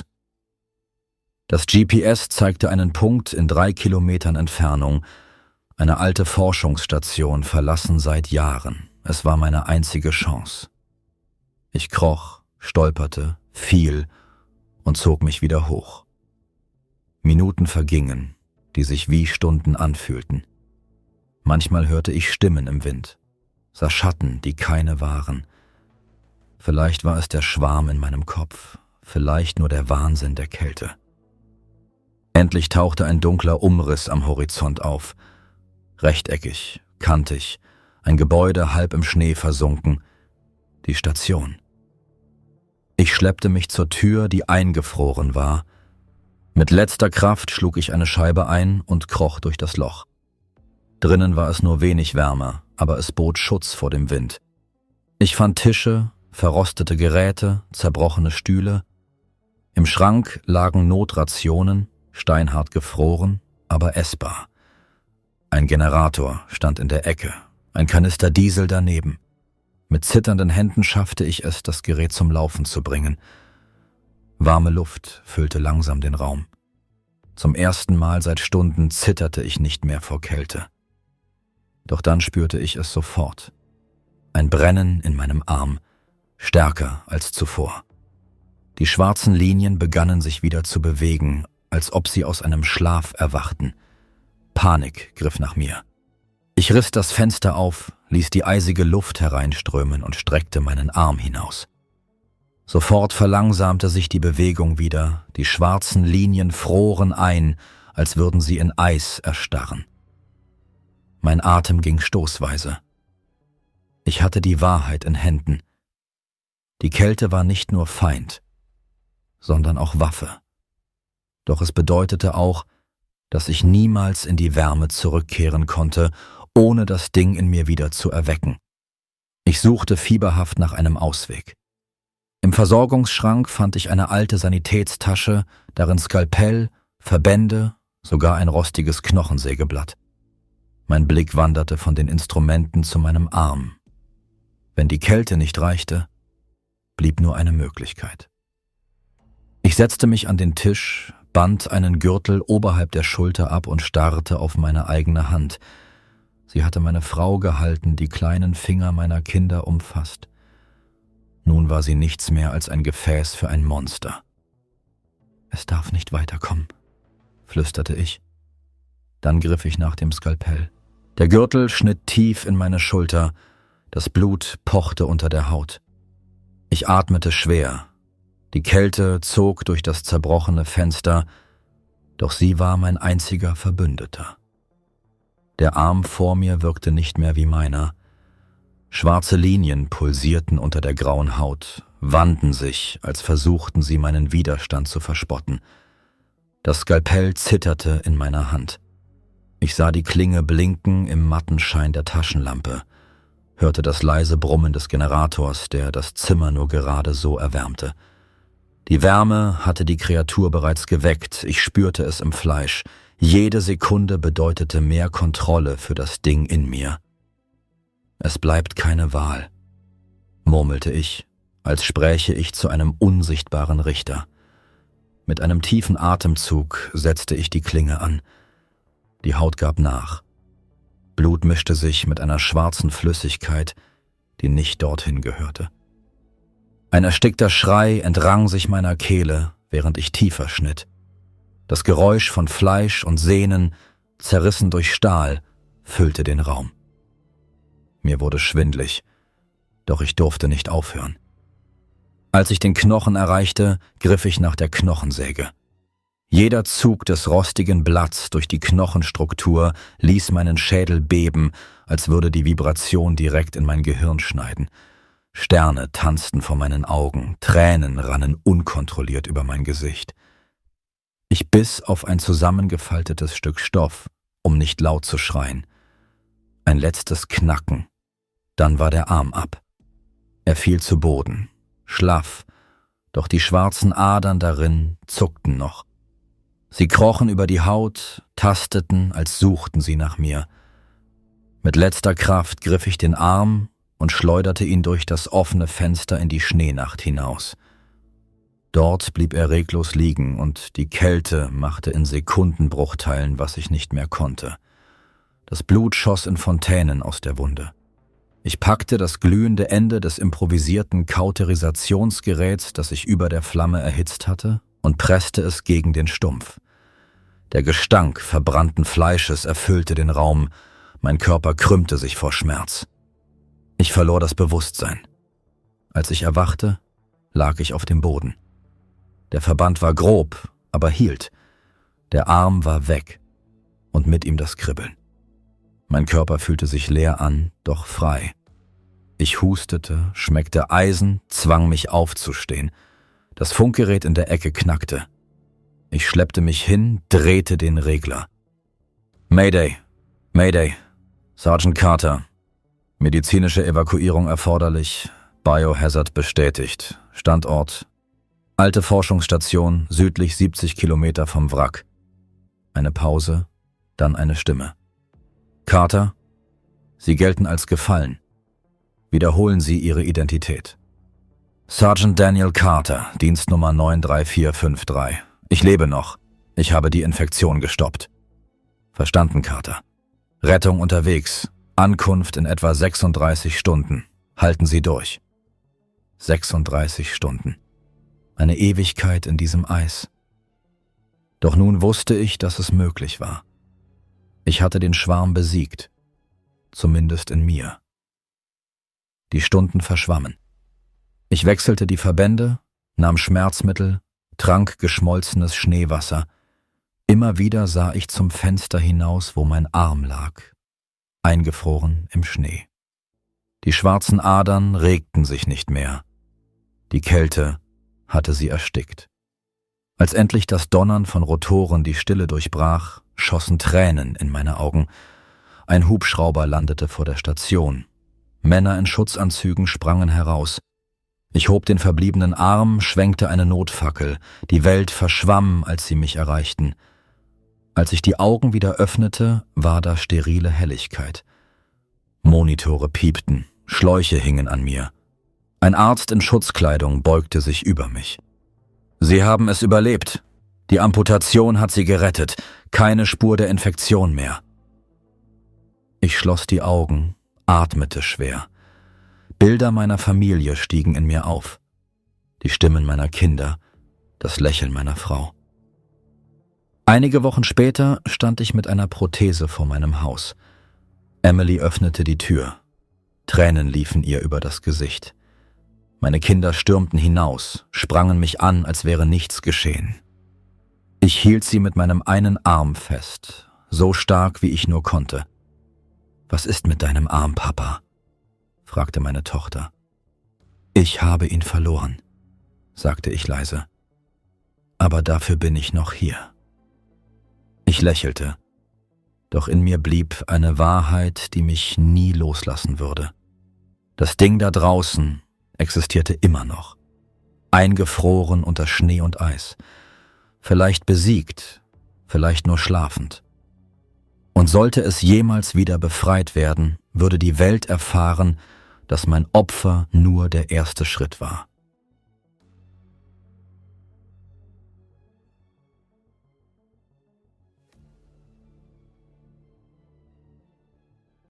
Das GPS zeigte einen Punkt in 3 Kilometern Entfernung, eine alte Forschungsstation, verlassen seit Jahren. Es war meine einzige Chance. Ich kroch, stolperte, fiel und zog mich wieder hoch. Minuten vergingen, die sich wie Stunden anfühlten. Manchmal hörte ich Stimmen im Wind, sah Schatten, die keine waren. Vielleicht war es der Schwarm in meinem Kopf, vielleicht nur der Wahnsinn der Kälte. Endlich tauchte ein dunkler Umriss am Horizont auf. Rechteckig, kantig, ein Gebäude halb im Schnee versunken. Die Station. Ich schleppte mich zur Tür, die eingefroren war. Mit letzter Kraft schlug ich eine Scheibe ein und kroch durch das Loch. Drinnen war es nur wenig wärmer, aber es bot Schutz vor dem Wind. Ich fand Tische, verrostete Geräte, zerbrochene Stühle. Im Schrank lagen Notrationen, steinhart gefroren, aber essbar. Ein Generator stand in der Ecke, ein Kanister Diesel daneben. Mit zitternden Händen schaffte ich es, das Gerät zum Laufen zu bringen. Warme Luft füllte langsam den Raum. Zum ersten Mal seit Stunden zitterte ich nicht mehr vor Kälte. Doch dann spürte ich es sofort. Ein Brennen in meinem Arm, stärker als zuvor. Die schwarzen Linien begannen sich wieder zu bewegen, als ob sie aus einem Schlaf erwachten. Panik griff nach mir. Ich riss das Fenster auf, ließ die eisige Luft hereinströmen und streckte meinen Arm hinaus. Sofort verlangsamte sich die Bewegung wieder, die schwarzen Linien froren ein, als würden sie in Eis erstarren. Mein Atem ging stoßweise. Ich hatte die Wahrheit in Händen. Die Kälte war nicht nur Feind, sondern auch Waffe. Doch es bedeutete auch, dass ich niemals in die Wärme zurückkehren konnte, ohne das Ding in mir wieder zu erwecken. Ich suchte fieberhaft nach einem Ausweg. Im Versorgungsschrank fand ich eine alte Sanitätstasche, darin Skalpell, Verbände, sogar ein rostiges Knochensägeblatt. Mein Blick wanderte von den Instrumenten zu meinem Arm. Wenn die Kälte nicht reichte, blieb nur eine Möglichkeit. Ich setzte mich an den Tisch, band einen Gürtel oberhalb der Schulter ab und starrte auf meine eigene Hand. Sie hatte meine Frau gehalten, die kleinen Finger meiner Kinder umfasst. Nun war sie nichts mehr als ein Gefäß für ein Monster. »Es darf nicht weiterkommen«, flüsterte ich. Dann griff ich nach dem Skalpell. Der Gürtel schnitt tief in meine Schulter, das Blut pochte unter der Haut. Ich atmete schwer. Die Kälte zog durch das zerbrochene Fenster, doch sie war mein einziger Verbündeter. Der Arm vor mir wirkte nicht mehr wie meiner. Schwarze Linien pulsierten unter der grauen Haut, wanden sich, als versuchten sie meinen Widerstand zu verspotten. Das Skalpell zitterte in meiner Hand. Ich sah die Klinge blinken im matten Schein der Taschenlampe, hörte das leise Brummen des Generators, der das Zimmer nur gerade so erwärmte. Die Wärme hatte die Kreatur bereits geweckt, ich spürte es im Fleisch. Jede Sekunde bedeutete mehr Kontrolle für das Ding in mir. »Es bleibt keine Wahl«, murmelte ich, als spräche ich zu einem unsichtbaren Richter. Mit einem tiefen Atemzug setzte ich die Klinge an. Die Haut gab nach. Blut mischte sich mit einer schwarzen Flüssigkeit, die nicht dorthin gehörte. Ein erstickter Schrei entrang sich meiner Kehle, während ich tiefer schnitt. Das Geräusch von Fleisch und Sehnen, zerrissen durch Stahl, füllte den Raum. Mir wurde schwindlig, doch ich durfte nicht aufhören. Als ich den Knochen erreichte, griff ich nach der Knochensäge. Jeder Zug des rostigen Blatts durch die Knochenstruktur ließ meinen Schädel beben, als würde die Vibration direkt in mein Gehirn schneiden. Sterne tanzten vor meinen Augen, Tränen rannen unkontrolliert über mein Gesicht. Ich biss auf ein zusammengefaltetes Stück Stoff, um nicht laut zu schreien. Ein letztes Knacken, dann war der Arm ab. Er fiel zu Boden, schlaff, doch die schwarzen Adern darin zuckten noch. Sie krochen über die Haut, tasteten, als suchten sie nach mir. Mit letzter Kraft griff ich den Arm und schleuderte ihn durch das offene Fenster in die Schneenacht hinaus. Dort blieb er reglos liegen und die Kälte machte in Sekundenbruchteilen, was ich nicht mehr konnte. Das Blut schoss in Fontänen aus der Wunde. Ich packte das glühende Ende des improvisierten Kauterisationsgeräts, das ich über der Flamme erhitzt hatte, und presste es gegen den Stumpf. Der Gestank verbrannten Fleisches erfüllte den Raum, mein Körper krümmte sich vor Schmerz. Ich verlor das Bewusstsein. Als ich erwachte, lag ich auf dem Boden. Der Verband war grob, aber hielt. Der Arm war weg und mit ihm das Kribbeln. Mein Körper fühlte sich leer an, doch frei. Ich hustete, schmeckte Eisen, zwang mich aufzustehen. Das Funkgerät in der Ecke knackte. Ich schleppte mich hin, drehte den Regler. Mayday, Mayday, Sergeant Carter. Medizinische Evakuierung erforderlich, Biohazard bestätigt. Standort: alte Forschungsstation, südlich 70 Kilometer vom Wrack. Eine Pause, dann eine Stimme. Carter, Sie gelten als gefallen. Wiederholen Sie Ihre Identität. Sergeant Daniel Carter, Dienstnummer 93453. Ich lebe noch. Ich habe die Infektion gestoppt. Verstanden, Carter. Rettung unterwegs. Ankunft in etwa 36 Stunden. Halten Sie durch. 36 Stunden. Eine Ewigkeit in diesem Eis. Doch nun wusste ich, dass es möglich war. Ich hatte den Schwarm besiegt. Zumindest in mir. Die Stunden verschwammen. Ich wechselte die Verbände, nahm Schmerzmittel, trank geschmolzenes Schneewasser. Immer wieder sah ich zum Fenster hinaus, wo mein Arm lag, eingefroren im Schnee. Die schwarzen Adern regten sich nicht mehr. Die Kälte hatte sie erstickt. Als endlich das Donnern von Rotoren die Stille durchbrach, schossen Tränen in meine Augen. Ein Hubschrauber landete vor der Station. Männer in Schutzanzügen sprangen heraus. Ich hob den verbliebenen Arm, schwenkte eine Notfackel. Die Welt verschwamm, als sie mich erreichten. Als ich die Augen wieder öffnete, war da sterile Helligkeit. Monitore piepten, Schläuche hingen an mir. Ein Arzt in Schutzkleidung beugte sich über mich. Sie haben es überlebt. Die Amputation hat sie gerettet. Keine Spur der Infektion mehr. Ich schloss die Augen, atmete schwer. Bilder meiner Familie stiegen in mir auf. Die Stimmen meiner Kinder, das Lächeln meiner Frau. Einige Wochen später stand ich mit einer Prothese vor meinem Haus. Emily öffnete die Tür. Tränen liefen ihr über das Gesicht. Meine Kinder stürmten hinaus, sprangen mich an, als wäre nichts geschehen. Ich hielt sie mit meinem einen Arm fest, so stark wie ich nur konnte. »Was ist mit deinem Arm, Papa?« fragte meine Tochter. »Ich habe ihn verloren«, sagte ich leise. »Aber dafür bin ich noch hier.« Ich lächelte, doch in mir blieb eine Wahrheit, die mich nie loslassen würde. Das Ding da draußen existierte immer noch, eingefroren unter Schnee und Eis, vielleicht besiegt, vielleicht nur schlafend. Und sollte es jemals wieder befreit werden, würde die Welt erfahren, dass mein Opfer nur der erste Schritt war.